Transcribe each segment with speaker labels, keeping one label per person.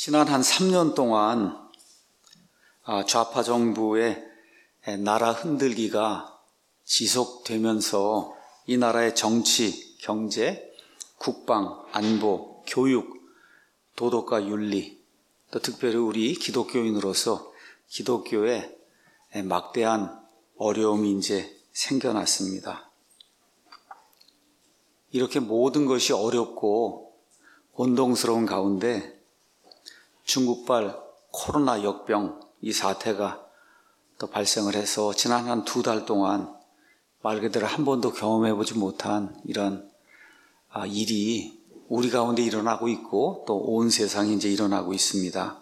Speaker 1: 지난 한 3년 동안 좌파 정부의 나라 흔들기가 지속되면서 이 나라의 정치, 경제, 국방, 안보, 교육, 도덕과 윤리, 또 특별히 우리 기독교인으로서 기독교에 막대한 어려움이 이제 생겨났습니다. 이렇게 모든 것이 어렵고 혼동스러운 가운데 중국발 코로나 역병 이 사태가 또 발생을 해서 지난 한 2달 동안 말 그대로 한 번도 경험해보지 못한 이런 일이 우리 가운데 일어나고 있고 또 온 세상에 이제 일어나고 있습니다.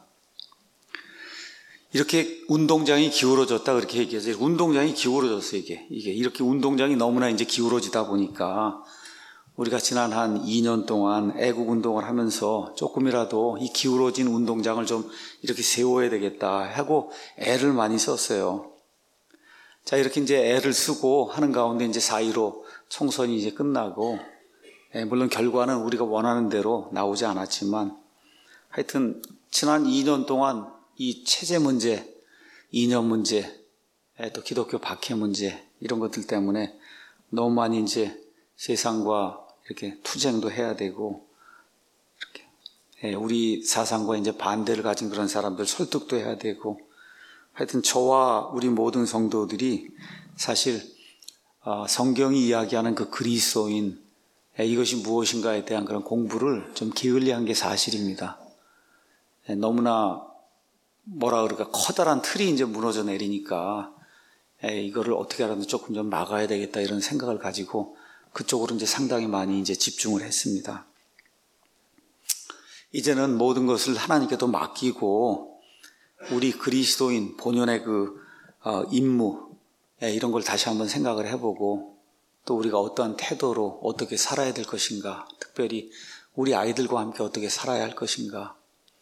Speaker 1: 이렇게 운동장이 기울어졌다 그렇게 얘기해서 운동장이 기울어졌어요. 이게 이렇게 운동장이 너무나 이제 기울어지다 보니까 우리가 지난 한 2년 동안 애국 운동을 하면서 조금이라도 이 기울어진 운동장을 좀 이렇게 세워야 되겠다 하고 애를 많이 썼어요. 자, 이렇게 이제 애를 쓰고 하는 가운데 이제 4.15 총선이 이제 끝나고, 물론 결과는 우리가 원하는 대로 나오지 않았지만, 하여튼 지난 2년 동안 이 체제 문제, 이념 문제, 또 기독교 박해 문제 이런 것들 때문에 너무 많이 이제 세상과 이렇게 투쟁도 해야 되고, 이렇게 우리 사상과 이제 반대를 가진 그런 사람들 설득도 해야 되고, 하여튼 저와 우리 모든 성도들이 사실 성경이 이야기하는 그 그리스도인 이것이 무엇인가에 대한 그런 공부를 좀 게을리한 게 사실입니다. 너무나 뭐라 그럴까 커다란 틀이 이제 무너져 내리니까 이거를 어떻게 하라도 조금 좀 막아야 되겠다 이런 생각을 가지고 그쪽으로 이제 상당히 많이 이제 집중을 했습니다. 이제는 모든 것을 하나님께 더 맡기고 우리 그리스도인 본연의 그 임무 이런 걸 다시 한번 생각을 해보고 또 우리가 어떠한 태도로 어떻게 살아야 될 것인가, 특별히 우리 아이들과 함께 어떻게 살아야 할 것인가,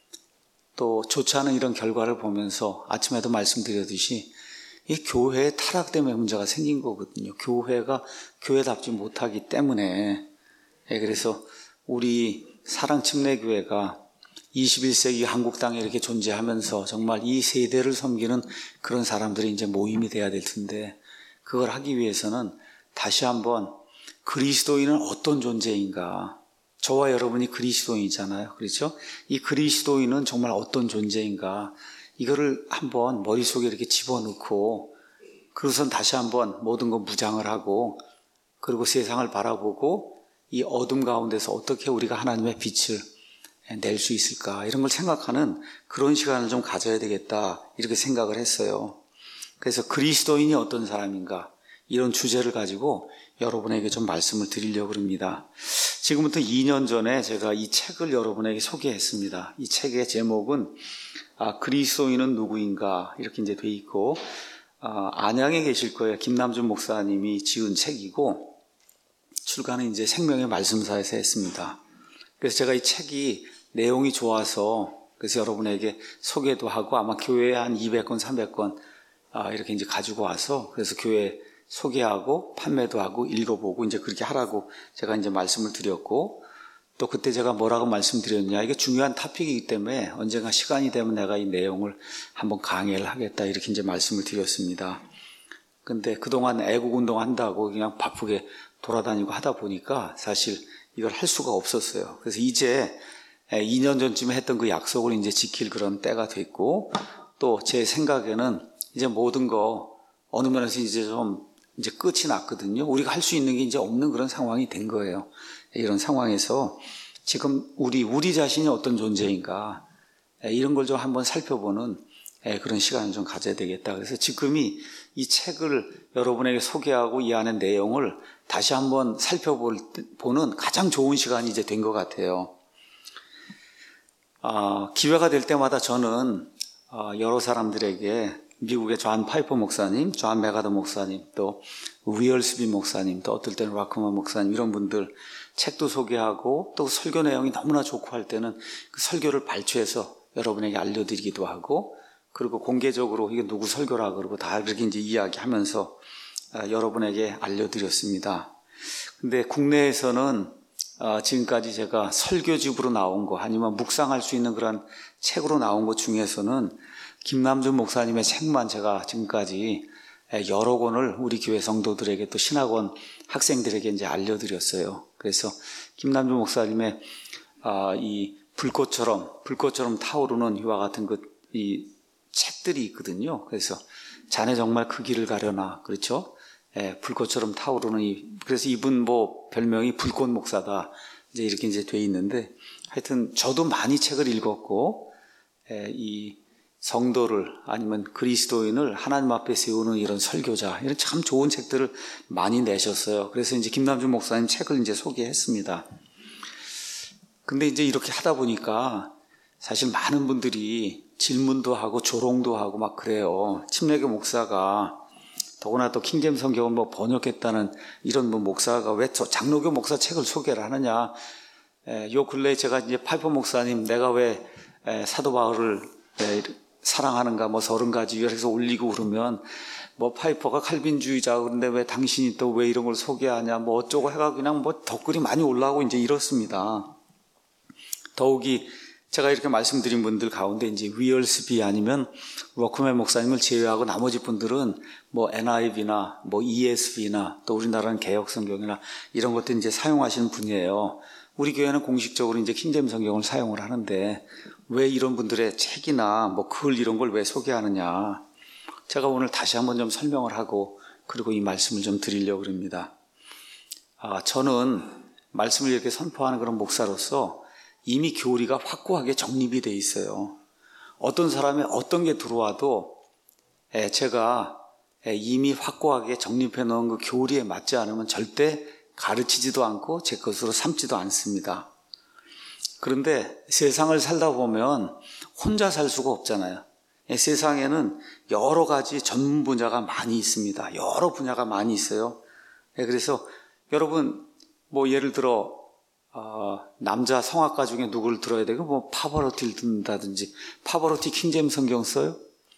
Speaker 1: 또 좋지 않은 이런 결과를 보면서 아침에도 말씀드렸듯이 이 교회의 타락 때문에 문제가 생긴 거거든요. 교회가 교회답지 못하기 때문에. 그래서 우리 사랑침례교회가 21세기 한국 땅에 이렇게 존재하면서 정말 이 세대를 섬기는 그런 사람들이 이제 모임이 돼야 될 텐데, 그걸 하기 위해서는 다시 한번 그리스도인은 어떤 존재인가, 저와 여러분이 그리스도인이잖아요. 그렇죠? 이 그리스도인은 정말 어떤 존재인가, 이거를 한번 머릿속에 이렇게 집어넣고 그것은 다시 한번 모든 거 무장을 하고 그리고 세상을 바라보고 이 어둠 가운데서 어떻게 우리가 하나님의 빛을 낼 수 있을까, 이런 걸 생각하는 그런 시간을 좀 가져야 되겠다 이렇게 생각을 했어요. 그래서 그리스도인이 어떤 사람인가 이런 주제를 가지고 여러분에게 좀 말씀을 드리려고 합니다. 지금부터 2년 전에 제가 이 책을 여러분에게 소개했습니다. 이 책의 제목은 그리스도인은 누구인가 이렇게 이제 돼 있고, 안양에 계실 거예요. 김남준 목사님이 지은 책이고 출간은 이제 생명의 말씀사에서 했습니다. 그래서 제가 이 책이 내용이 좋아서 그래서 여러분에게 소개도 하고 아마 교회에 한 200권, 300권 이렇게 이제 가지고 와서 그래서 교회 소개하고 판매도 하고 읽어보고 이제 그렇게 하라고 제가 이제 말씀을 드렸고, 또 그때 제가 뭐라고 말씀드렸냐, 이게 중요한 토픽이기 때문에 언젠가 시간이 되면 내가 이 내용을 한번 강의를 하겠다 이렇게 이제 말씀을 드렸습니다. 근데 그동안 애국운동 한다고 그냥 바쁘게 돌아다니고 하다 보니까 사실 이걸 할 수가 없었어요. 그래서 이제 2년 전쯤에 했던 그 약속을 이제 지킬 그런 때가 됐고, 또 제 생각에는 이제 모든 거 어느 면에서 이제 좀 이제 끝이 났거든요. 우리가 할 수 있는 게 이제 없는 그런 상황이 된 거예요. 이런 상황에서 지금 우리 자신이 어떤 존재인가 이런 걸 좀 한번 살펴보는 그런 시간을 좀 가져야 되겠다. 그래서 지금이 이 책을 여러분에게 소개하고 이 안의 내용을 다시 한번 살펴보는 가장 좋은 시간이 이제 된 것 같아요. 기회가 될 때마다 저는 여러 사람들에게 미국의 존 파이퍼 목사님, 존 메가더 목사님, 또 위얼스비 목사님, 또 어떨 때는 라크먼 목사님 이런 분들 책도 소개하고 또 설교 내용이 너무나 좋고 할 때는 그 설교를 발췌해서 여러분에게 알려드리기도 하고, 그리고 공개적으로 이게 누구 설교라 그러고 다 이렇게 이제 이야기하면서 여러분에게 알려드렸습니다. 근데 국내에서는 지금까지 제가 설교집으로 나온 거 아니면 묵상할 수 있는 그런 책으로 나온 것 중에서는 김남준 목사님의 책만 제가 지금까지 여러 권을 우리 교회 성도들에게 또 신학원 학생들에게 이제 알려드렸어요. 그래서 김남준 목사님의 이 불꽃처럼 타오르는 이와 같은 이 책들이 있거든요. 그래서 자네 정말 그 길을 가려나, 그렇죠? 불꽃처럼 타오르는 그래서 이분 별명이 불꽃 목사다. 이렇게 돼 있는데, 하여튼 저도 많이 책을 읽었고, 이 성도를 아니면 그리스도인을 하나님 앞에 세우는 이런 설교자, 이런 참 좋은 책들을 많이 내셨어요. 그래서 이제 김남준 목사님 책을 이제 소개했습니다. 근데 이제 이렇게 하다 보니까 사실 많은 분들이 질문도 하고 조롱도 하고 막 그래요. 침례교 목사가 더구나 또 킹제임스 성경을 번역했다는 이런 목사가 왜 장로교 목사 책을 소개를 하느냐. 요 근래에 제가 이제 파이퍼 목사님 내가 왜 사도 바울을 사랑하는가 30가지 요약해서 올리고 그러면 파이퍼가 칼빈주의자 그런데 왜 당신이 또 왜 이런 걸 소개하냐 어쩌고 해가 그냥 덧글이 많이 올라오고 이제 이렇습니다. 더욱이 제가 이렇게 말씀드린 분들 가운데 이제 위얼스비 아니면 워크맨 목사님을 제외하고 나머지 분들은 NIV나 ESV나 또 우리나라는 개혁성경이나 이런 것들 이제 사용하시는 분이에요. 우리 교회는 공식적으로 이제 킹제임스 성경을 사용을 하는데 왜 이런 분들의 책이나 글 이런 걸 왜 소개하느냐. 제가 오늘 다시 한번 좀 설명을 하고 그리고 이 말씀을 좀 드리려고 합니다. 저는 말씀을 이렇게 선포하는 그런 목사로서 이미 교리가 확고하게 정립이 돼 있어요. 어떤 사람이 어떤 게 들어와도 제가 이미 확고하게 정립해 놓은 그 교리에 맞지 않으면 절대 가르치지도 않고 제 것으로 삼지도 않습니다. 그런데 세상을 살다 보면 혼자 살 수가 없잖아요. 세상에는 여러 가지 전문 분야가 많이 있습니다. 여러 분야가 많이 있어요. 그래서 여러분 예를 들어 남자 성악가 중에 누구를 들어야 되고 파바로티를 듣는다든지 파바로티 킹제임스 성경 써요?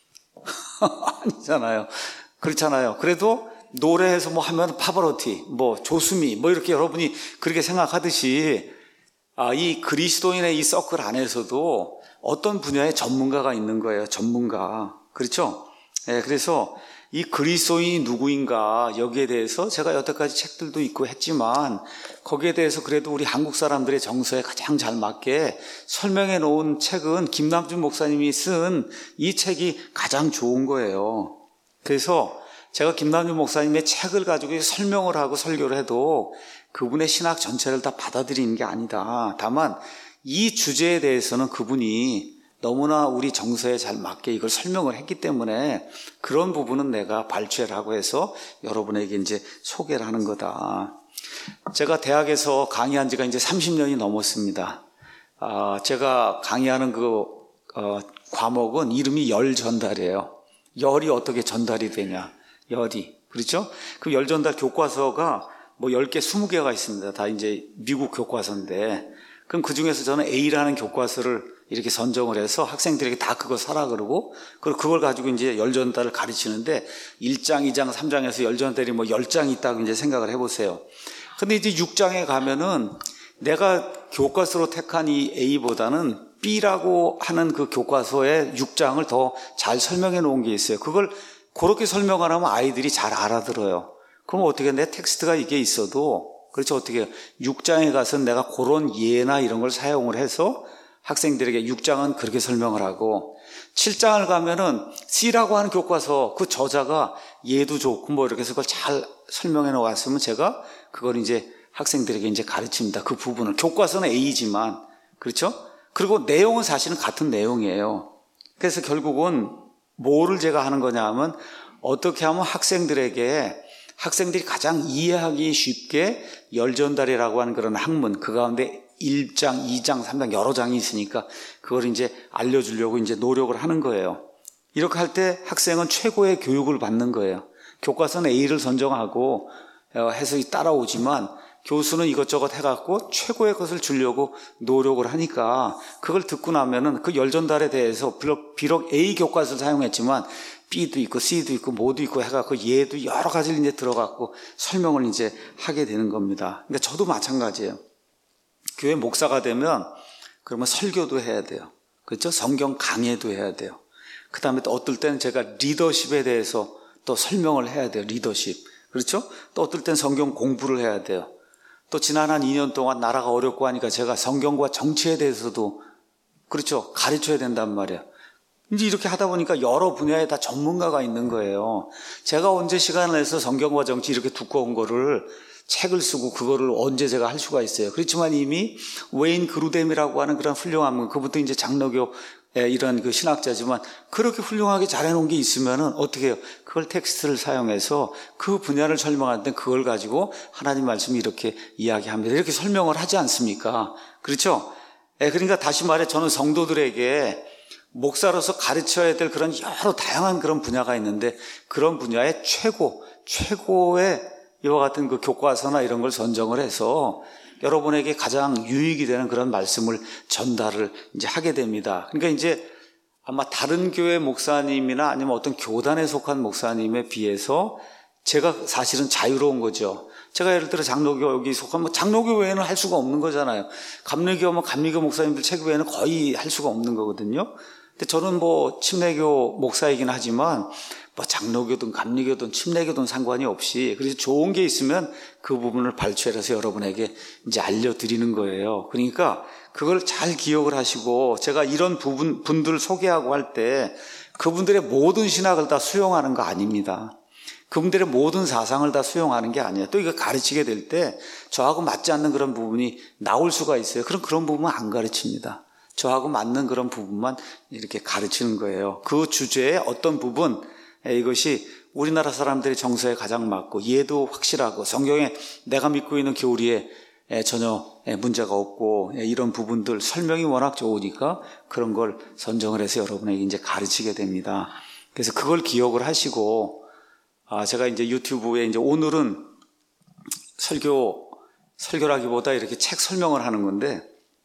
Speaker 1: 아니잖아요. 그렇잖아요. 그래도 노래에서 하면 파바로티, 조수미 이렇게 여러분이 그렇게 생각하듯이 이 그리스도인의 이 서클 안에서도 어떤 분야의 전문가가 있는 거예요. 전문가. 그렇죠? 그래서 이 그리스도인이 누구인가 여기에 대해서 제가 여태까지 책들도 있고 했지만 거기에 대해서 그래도 우리 한국 사람들의 정서에 가장 잘 맞게 설명해 놓은 책은 김남준 목사님이 쓴 이 책이 가장 좋은 거예요. 그래서 제가 김남준 목사님의 책을 가지고 설명을 하고 설교를 해도 그분의 신학 전체를 다 받아들이는 게 아니다. 다만 이 주제에 대해서는 그분이 너무나 우리 정서에 잘 맞게 이걸 설명을 했기 때문에 그런 부분은 내가 발췌를 하고 해서 여러분에게 이제 소개를 하는 거다. 제가 대학에서 강의한 지가 이제 30년이 넘었습니다. 제가 강의하는 과목은 이름이 열 전달이에요. 열이 어떻게 전달이 되냐. 열이. 그렇죠? 그 열 전달 교과서가 10개, 20개가 있습니다. 다 이제 미국 교과서인데 그럼 그 중에서 저는 A라는 교과서를 이렇게 선정을 해서 학생들에게 다 그거 사라 그러고 그걸 가지고 이제 열전달을 가르치는데 1장, 2장, 3장에서 열전달이 10장이 있다고 이제 생각을 해보세요. 근데 이제 6장에 가면은 내가 교과서로 택한 이 A보다는 B라고 하는 그 교과서의 6장을 더 잘 설명해 놓은 게 있어요. 그걸 그렇게 설명을 하면 아이들이 잘 알아들어요. 그럼 어떻게 내 텍스트가 이게 있어도 그렇죠. 어떻게 6장에 가서 내가 그런 예나 이런 걸 사용을 해서 학생들에게 6장은 그렇게 설명을 하고 7장을 가면은 C라고 하는 교과서 그 저자가 예도 좋고 이렇게 해서 그걸 잘 설명해 놓았으면 제가 그걸 이제 학생들에게 이제 가르칩니다. 그 부분을. 교과서는 A지만 그렇죠? 그리고 내용은 사실은 같은 내용이에요. 그래서 결국은 뭐를 제가 하는 거냐 하면 어떻게 하면 학생들이 가장 이해하기 쉽게 열전달이라고 하는 그런 학문 그 가운데 1장, 2장, 3장 여러 장이 있으니까 그걸 이제 알려주려고 이제 노력을 하는 거예요. 이렇게 할 때 학생은 최고의 교육을 받는 거예요. 교과서는 A를 선정하고 해서 따라오지만 교수는 이것저것 해갖고 최고의 것을 주려고 노력을 하니까 그걸 듣고 나면은 그 열전달에 대해서 비록 A 교과서를 사용했지만 B도 있고 C도 있고 뭐도 있고 해갖고 얘도 여러 가지를 이제 들어갖고 설명을 이제 하게 되는 겁니다. 그러니까 저도 마찬가지예요. 교회 목사가 되면 그러면 설교도 해야 돼요. 그렇죠? 성경 강해도 해야 돼요. 그 다음에 또 어떨 때는 제가 리더십에 대해서 또 설명을 해야 돼요. 리더십. 그렇죠? 또 어떨 땐 성경 공부를 해야 돼요. 또 지난 한 2년 동안 나라가 어렵고 하니까 제가 성경과 정치에 대해서도 그렇죠? 가르쳐야 된단 말이에요. 이제 이렇게 하다 보니까 여러 분야에 다 전문가가 있는 거예요. 제가 언제 시간을 내서 성경과 정치 이렇게 두꺼운 거를 책을 쓰고 그거를 언제 제가 할 수가 있어요. 그렇지만 이미 웨인 그루뎀이라고 하는 그런 훌륭한 분, 그분도 이제 장로교 이런 그 신학자지만 그렇게 훌륭하게 잘해놓은 게 있으면은 어떻게 해요? 그걸 텍스트를 사용해서 그 분야를 설명할 때 그걸 가지고 하나님 말씀이 이렇게 이야기합니다. 이렇게 설명을 하지 않습니까? 그렇죠? 그러니까 다시 말해 저는 성도들에게 목사로서 가르쳐야 될 그런 여러 다양한 그런 분야가 있는데 그런 분야의 최고의 이와 같은 그 교과서나 이런 걸 선정을 해서 여러분에게 가장 유익이 되는 그런 말씀을 전달을 이제 하게 됩니다. 그러니까 이제 아마 다른 교회 목사님이나 아니면 어떤 교단에 속한 목사님에 비해서 제가 사실은 자유로운 거죠. 제가 예를 들어 장로교 여기 속하면 장로교 외에는 할 수가 없는 거잖아요. 감리교면 감리교 목사님들 책 외에는 거의 할 수가 없는 거거든요. 근데 저는 뭐 침례교 목사이긴 하지만 뭐 장로교든 감리교든 침례교든 상관이 없이 그래서 좋은 게 있으면 그 부분을 발췌해서 여러분에게 이제 알려드리는 거예요. 그러니까 그걸 잘 기억을 하시고 제가 이런 분들을 소개하고 할 때 그분들의 모든 신학을 다 수용하는 거 아닙니다. 그분들의 모든 사상을 다 수용하는 게 아니에요. 또 이거 가르치게 될 때 저하고 맞지 않는 그런 부분이 나올 수가 있어요. 그런 부분은 안 가르칩니다. 저하고 맞는 그런 부분만 이렇게 가르치는 거예요. 그 주제의 어떤 부분, 이것이 우리나라 사람들의 정서에 가장 맞고 이해도 확실하고 성경에 내가 믿고 있는 교리에 전혀 문제가 없고 이런 부분들 설명이 워낙 좋으니까 그런 걸 선정을 해서 여러분에게 이제 가르치게 됩니다. 그래서 그걸 기억을 하시고 제가 이제 유튜브에 이제 오늘은 설교라기보다 이렇게 책 설명을 하는 건데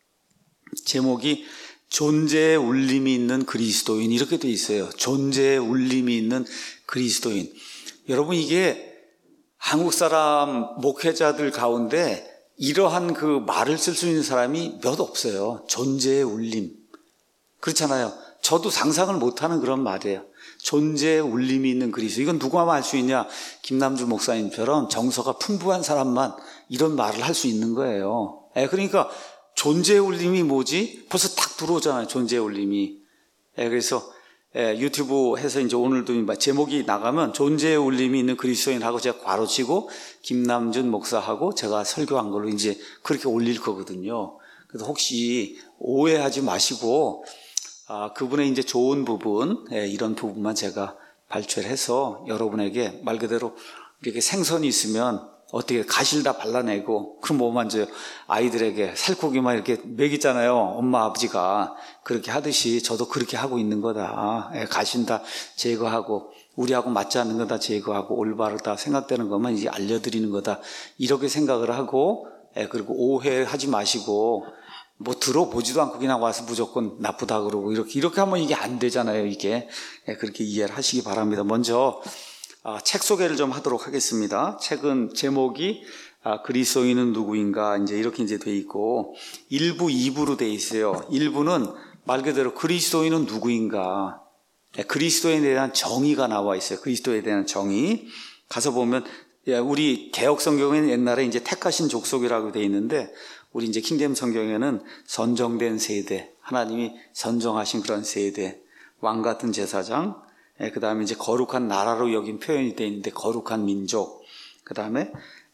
Speaker 1: 제목이 존재의 울림이 있는 그리스도인 이렇게 돼 있어요. 존재의 울림이 있는 그리스도인. 여러분 이게 한국 사람 목회자들 가운데 이러한 그 말을 쓸 수 있는 사람이 몇 없어요. 존재의 울림. 그렇잖아요. 저도 상상을 못하는 그런 말이에요. 존재의 울림이 있는 그리스도. 이건 누가 할 수 있냐? 김남주 목사님처럼 정서가 풍부한 사람만 이런 말을 할 수 있는 거예요. 그러니까 존재의 울림이 뭐지? 벌써 딱 들어오잖아요. 존재의 울림이. 그래서 유튜브 해서 이제 오늘도 제목이 나가면 존재의 울림이 있는 그리스도인하고 제가 괄호치고 김남준 목사하고 제가 설교한 걸로 이제 그렇게 올릴 거거든요. 그래서 혹시 오해하지 마시고 그분의 이제 좋은 부분, 이런 부분만 제가 발췌를 해서 여러분에게 말 그대로 이렇게 생선이 있으면 어떻게 가시를 다 발라내고 그럼 뭐 만져요? 아이들에게 살코기만 이렇게 먹이잖아요. 엄마 아버지가 그렇게 하듯이 저도 그렇게 하고 있는 거다. 가신 다 제거하고 우리하고 맞지 않는 거 다 제거하고 올바르다 생각되는 것만 이제 알려드리는 거다. 이렇게 생각을 하고 그리고 오해하지 마시고 뭐 들어보지도 않고 그냥 와서 무조건 나쁘다 그러고 이렇게 하면 이게 안 되잖아요. 이게 그렇게 이해를 하시기 바랍니다. 먼저 책 소개를 좀 하도록 하겠습니다. 책은 제목이 그리스도인은 누구인가 이제 이렇게 이제 돼 있고 1부, 2부로 돼 있어요. 1부는 말 그대로 그리스도인은 누구인가, 그리스도에 대한 정의가 나와 있어요. 그리스도에 대한 정의 가서 보면 우리 개역 성경에는 옛날에 이제 택하신 족속이라고 돼 있는데 우리 이제 킹제임 성경에는 선정된 세대, 하나님이 선정하신 그런 세대, 왕 같은 제사장. 그 다음에 이제 거룩한 나라로 여긴 표현이 되어 있는데 거룩한 민족, 그 다음에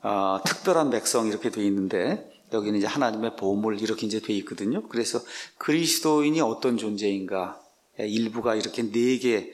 Speaker 1: 특별한 백성 이렇게 되어 있는데 여기는 이제 하나님의 보물 이렇게 이제 되어 있거든요. 그래서 그리스도인이 어떤 존재인가, 일부가 이렇게 4개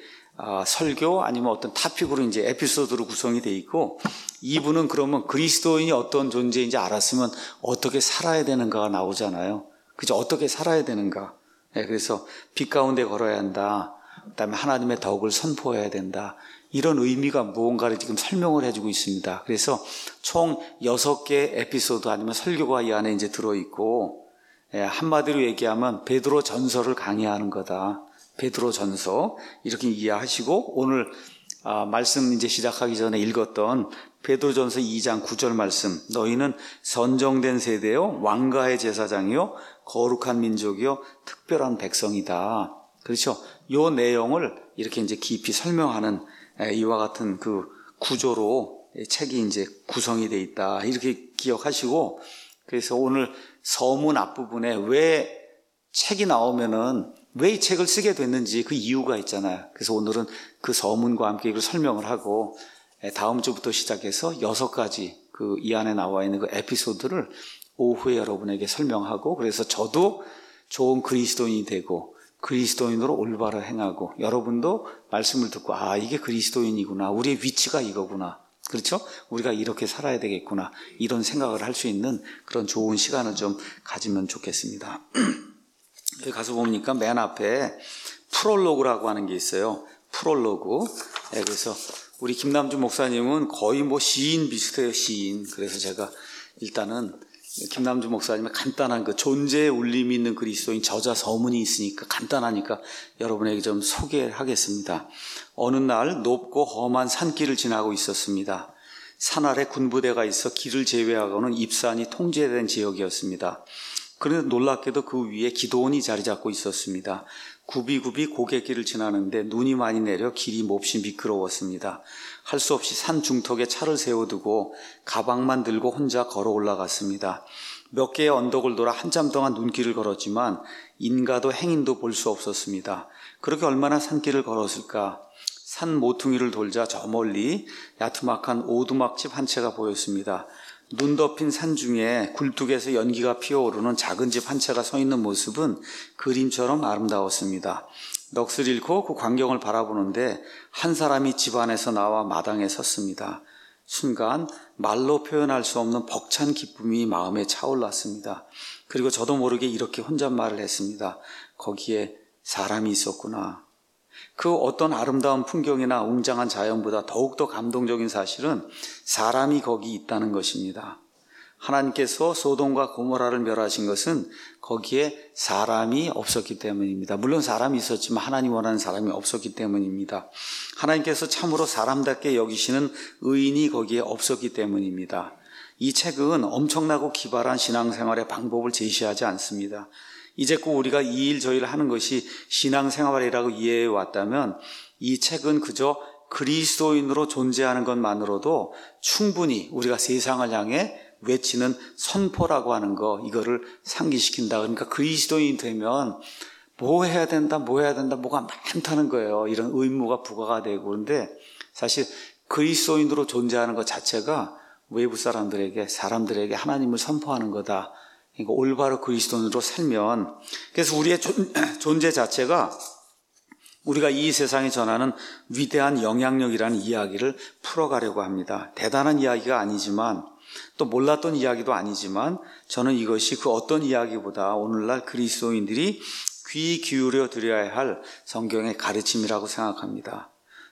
Speaker 1: 설교 아니면 어떤 토픽으로 이제 에피소드로 구성이 되어 있고 2부는 그러면 그리스도인이 어떤 존재인지 알았으면 어떻게 살아야 되는가가 나오잖아요. 그죠? 어떻게 살아야 되는가. 그래서 빛 가운데 걸어야 한다. 그다음에 하나님의 덕을 선포해야 된다. 이런 의미가 무언가를 지금 설명을 해주고 있습니다. 그래서 총 6개 에피소드 아니면 설교가 이 안에 이제 들어있고 한마디로 얘기하면 베드로 전서를 강의하는 거다. 베드로 전서 이렇게 이해하시고 오늘 말씀 이제 시작하기 전에 읽었던 베드로전서 2장 9절 말씀. 너희는 선정된 세대요, 왕가의 제사장이요, 거룩한 민족이요, 특별한 백성이다. 그렇죠? 요 내용을 이렇게 이제 깊이 설명하는 이와 같은 그 구조로 책이 이제 구성이 돼 있다. 이렇게 기억하시고, 그래서 오늘 서문 앞부분에 왜 책이 나오면은 왜 이 책을 쓰게 됐는지 그 이유가 있잖아요. 그래서 오늘은 그 서문과 함께 이걸 설명을 하고, 다음 주부터 시작해서 6가지 그 이 안에 나와 있는 그 에피소드를 오후에 여러분에게 설명하고, 그래서 저도 좋은 그리스도인이 되고 그리스도인으로 올바로 행하고, 여러분도 말씀을 듣고 이게 그리스도인이구나, 우리의 위치가 이거구나, 그렇죠? 우리가 이렇게 살아야 되겠구나, 이런 생각을 할 수 있는 그런 좋은 시간을 좀 가지면 좋겠습니다. 여기 가서 보니까 맨 앞에 프롤로그라고 하는 게 있어요. 프롤로그. 그래서 우리 김남주 목사님은 거의 뭐 시인 비슷해요, 시인. 그래서 제가 일단은 김남주 목사님의 간단한 그 존재의 울림이 있는 그리스도인 저자 서문이 있으니까 간단하니까 여러분에게 좀 소개하겠습니다. 어느 날 높고 험한 산길을 지나고 있었습니다. 산 아래 군부대가 있어 길을 제외하고는 입산이 통제된 지역이었습니다. 그런데 놀랍게도 그 위에 기도원이 자리 잡고 있었습니다. 굽이굽이 고갯길을 지나는데 눈이 많이 내려 길이 몹시 미끄러웠습니다. 할 수 없이 산 중턱에 차를 세워두고 가방만 들고 혼자 걸어 올라갔습니다. 몇 개의 언덕을 돌아 한참 동안 눈길을 걸었지만 인가도 행인도 볼 수 없었습니다. 그렇게 얼마나 산길을 걸었을까? 산 모퉁이를 돌자 저 멀리 야트막한 오두막집 한 채가 보였습니다. 눈 덮인 산 중에 굴뚝에서 연기가 피어오르는 작은 집 한 채가 서 있는 모습은 그림처럼 아름다웠습니다. 넋을 잃고 그 광경을 바라보는데 한 사람이 집 안에서 나와 마당에 섰습니다. 순간 말로 표현할 수 없는 벅찬 기쁨이 마음에 차올랐습니다. 그리고 저도 모르게 이렇게 혼잣말을 했습니다. 거기에 사람이 있었구나. 그 어떤 아름다운 풍경이나 웅장한 자연보다 더욱더 감동적인 사실은 사람이 거기 있다는 것입니다. 하나님께서 소돔과 고모라를 멸하신 것은 거기에 사람이 없었기 때문입니다. 물론 사람이 있었지만 하나님 원하는 사람이 없었기 때문입니다. 하나님께서 참으로 사람답게 여기시는 의인이 거기에 없었기 때문입니다. 이 책은 엄청나고 기발한 신앙생활의 방법을 제시하지 않습니다. 이제껏 우리가 이 일 저 일을 하는 것이 신앙생활이라고 이해해 왔다면 이 책은 그저 그리스도인으로 존재하는 것만으로도 충분히 우리가 세상을 향해 외치는 선포라고 하는 거, 이거를 상기시킨다. 그러니까 그리스도인이 되면 뭐 해야 된다, 뭐가 많다는 거예요. 이런 의무가 부과가 되고. 그런데 사실 그리스도인으로 존재하는 것 자체가 외부 사람들에게 하나님을 선포하는 거다. 그러니까 올바로 그리스도인으로 살면, 그래서 우리의 존재 자체가 우리가 이 세상에 전하는 위대한 영향력이라는 이야기를 풀어가려고 합니다. 대단한 이야기가 아니지만 또 몰랐던 이야기도 아니지만 저는 이것이 그 어떤 이야기보다 오늘날 그리스도인들이 귀 기울여 드려야 할 성경의 가르침이라고 생각합니다.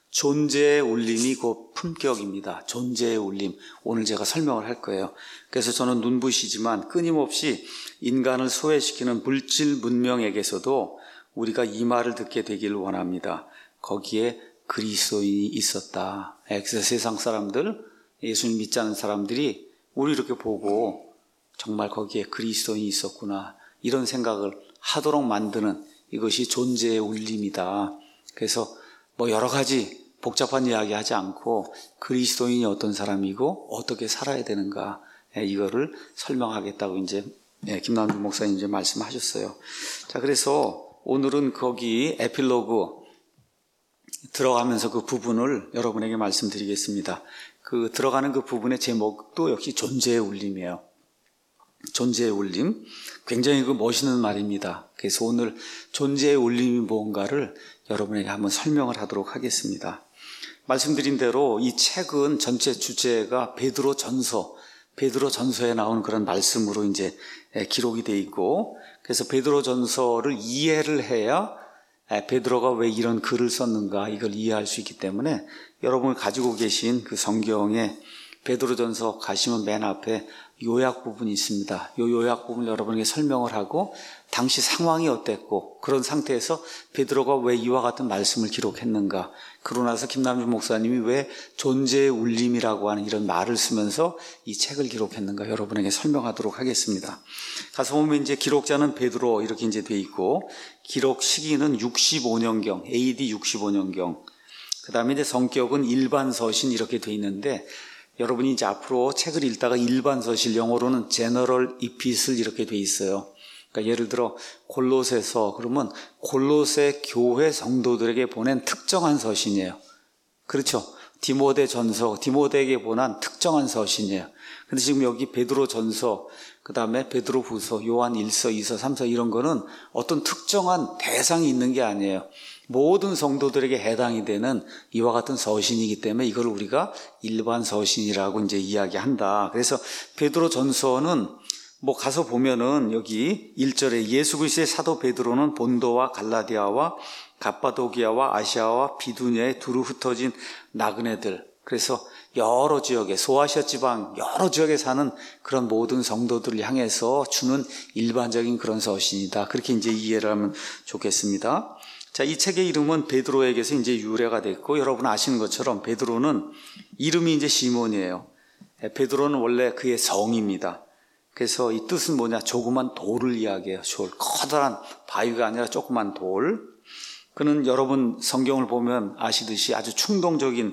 Speaker 1: 존재의 울림이 곧 품격입니다. 존재의 울림. 오늘 제가 설명을 할 거예요. 그래서 저는 눈부시지만 끊임없이 인간을 소외시키는 물질 문명에게서도 우리가 이 말을 듣게 되기를 원합니다. 거기에 그리스도인이 있었다. 그래서 세상 사람들, 예수님 믿지 않는 사람들이 우리 이렇게 보고 정말 거기에 그리스도인이 있었구나, 이런 생각을 하도록 만드는 이것이 존재의 울림이다. 그래서 여러 가지 복잡한 이야기 하지 않고 그리스도인이 어떤 사람이고 어떻게 살아야 되는가, 이거를 설명하겠다고 이제 김남주 목사님 이제 말씀하셨어요. 자, 그래서 오늘은 거기 에필로그 들어가면서 그 부분을 여러분에게 말씀드리겠습니다. 그 들어가는 그 부분의 제목도 역시 존재의 울림이에요. 존재의 울림. 굉장히 그 멋있는 말입니다. 그래서 오늘 존재의 울림이 뭔가를 여러분에게 한번 설명을 하도록 하겠습니다. 말씀드린 대로 이 책은 전체 주제가 베드로전서에 나오는 그런 말씀으로 이제 기록이 되어 있고, 그래서 베드로전서를 이해를 해야 베드로가 왜 이런 글을 썼는가, 이걸 이해할 수 있기 때문에 여러분이 가지고 계신 그 성경에 베드로전서 가시면 맨 앞에 요약 부분이 있습니다. 이 요약 부분을 여러분에게 설명을 하고 당시 상황이 어땠고 그런 상태에서 베드로가 왜 이와 같은 말씀을 기록했는가, 그러고 나서 김남준 목사님이 왜 존재의 울림이라고 하는 이런 말을 쓰면서 이 책을 기록했는가 여러분에게 설명하도록 하겠습니다. 가서 보면 이제 기록자는 베드로 이렇게 이제 돼 있고, 기록 시기는 65년경, AD 65년경. 그 다음에 이제 성격은 일반 서신 이렇게 돼 있는데, 여러분이 이제 앞으로 책을 읽다가 일반 서신, 영어로는 제너럴 이피슬 이렇게 돼 있어요. 그러니까 예를 들어 골로새서 그러면 골로새 교회 성도들에게 보낸 특정한 서신이에요. 그렇죠? 디모데 전서, 디모데에게 보낸 특정한 서신이에요. 근데 지금 여기 베드로 전서, 그 다음에 베드로 후서, 요한 1서, 2서, 3서 이런 거는 어떤 특정한 대상이 있는 게 아니에요. 모든 성도들에게 해당이 되는 이와 같은 서신이기 때문에 이걸 우리가 일반 서신이라고 이제 이야기한다. 그래서 베드로 전서는 뭐 가서 보면은 여기 1절에 예수 그리스도의 사도 베드로는 본도와 갈라디아와 갑바도기아와 아시아와 비두냐에 두루 흩어진 나그네들, 그래서 여러 지역에, 소아시아 지방 여러 지역에 사는 그런 모든 성도들을 향해서 주는 일반적인 그런 서신이다. 그렇게 이제 이해를 하면 좋겠습니다. 자, 이 책의 이름은 베드로에게서 이제 유래가 됐고, 여러분 아시는 것처럼 베드로는 이름이 이제 시몬이에요. 베드로는 원래 그의 성입니다. 그래서 이 뜻은 뭐냐? 조그만 돌을 이야기해요. 커다란 바위가 아니라 조그만 돌. 그는 여러분 성경을 보면 아시듯이 아주 충동적인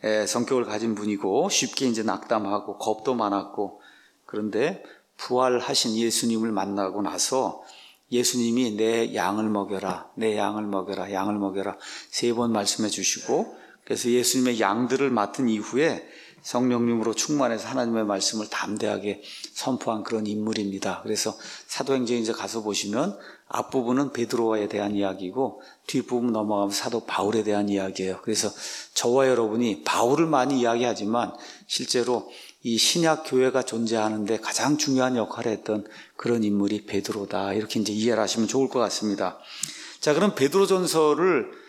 Speaker 1: 성격을 가진 분이고 쉽게 이제 낙담하고 겁도 많았고, 그런데 부활하신 예수님을 만나고 나서 예수님이 내 양을 먹여라, 내 양을 먹여라, 양을 먹여라 3번 말씀해 주시고, 그래서 예수님의 양들을 맡은 이후에 성령님으로 충만해서 하나님의 말씀을 담대하게 선포한 그런 인물입니다. 그래서 사도행전에 이제 가서 보시면 앞부분은 베드로에 대한 이야기고 뒷부분 넘어가면 사도 바울에 대한 이야기예요. 그래서 저와 여러분이 바울을 많이 이야기하지만 실제로 이 신약 교회가 존재하는데 가장 중요한 역할을 했던 그런 인물이 베드로다. 이렇게 이제 이해를 하시면 좋을 것 같습니다. 자, 그럼 베드로전서를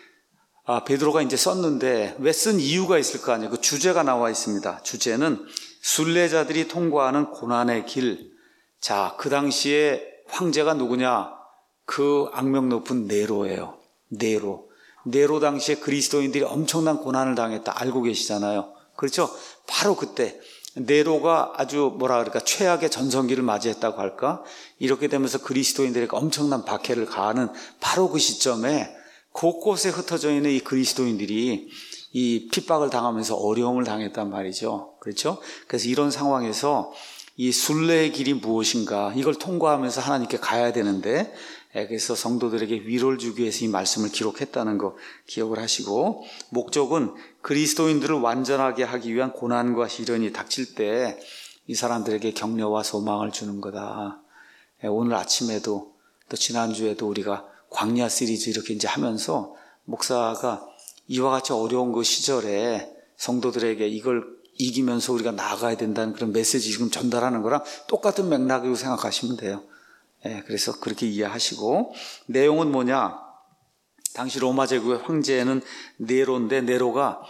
Speaker 1: 베드로가 이제 썼는데 왜 쓴 이유가 있을 거 아니에요. 그 주제가 나와 있습니다. 주제는 순례자들이 통과하는 고난의 길. 자, 그 당시에 황제가 누구냐? 그 악명 높은 네로예요. 네로 당시에 그리스도인들이 엄청난 고난을 당했다. 알고 계시잖아요. 그렇죠? 바로 그때 네로가 아주 최악의 전성기를 맞이했다고 할까? 이렇게 되면서 그리스도인들에게 엄청난 박해를 가하는 바로 그 시점에 곳곳에 흩어져 있는 이 그리스도인들이 이 핍박을 당하면서 어려움을 당했단 말이죠. 그렇죠? 그래서 이런 상황에서 이 순례의 길이 무엇인가, 이걸 통과하면서 하나님께 가야 되는데, 그래서 성도들에게 위로를 주기 위해서 이 말씀을 기록했다는 거 기억을 하시고, 목적은 그리스도인들을 완전하게 하기 위한 고난과 시련이 닥칠 때 이 사람들에게 격려와 소망을 주는 거다. 오늘 아침에도 또 지난주에도 우리가 광야 시리즈 이렇게 이제 하면서 목사가 이와 같이 어려운 그 시절에 성도들에게 이걸 이기면서 우리가 나아가야 된다는 그런 메시지 지금 전달하는 거랑 똑같은 맥락이라고 생각하시면 돼요. 그래서 그렇게 이해하시고, 내용은 뭐냐? 당시 로마 제국의 황제는 네로인데, 네로가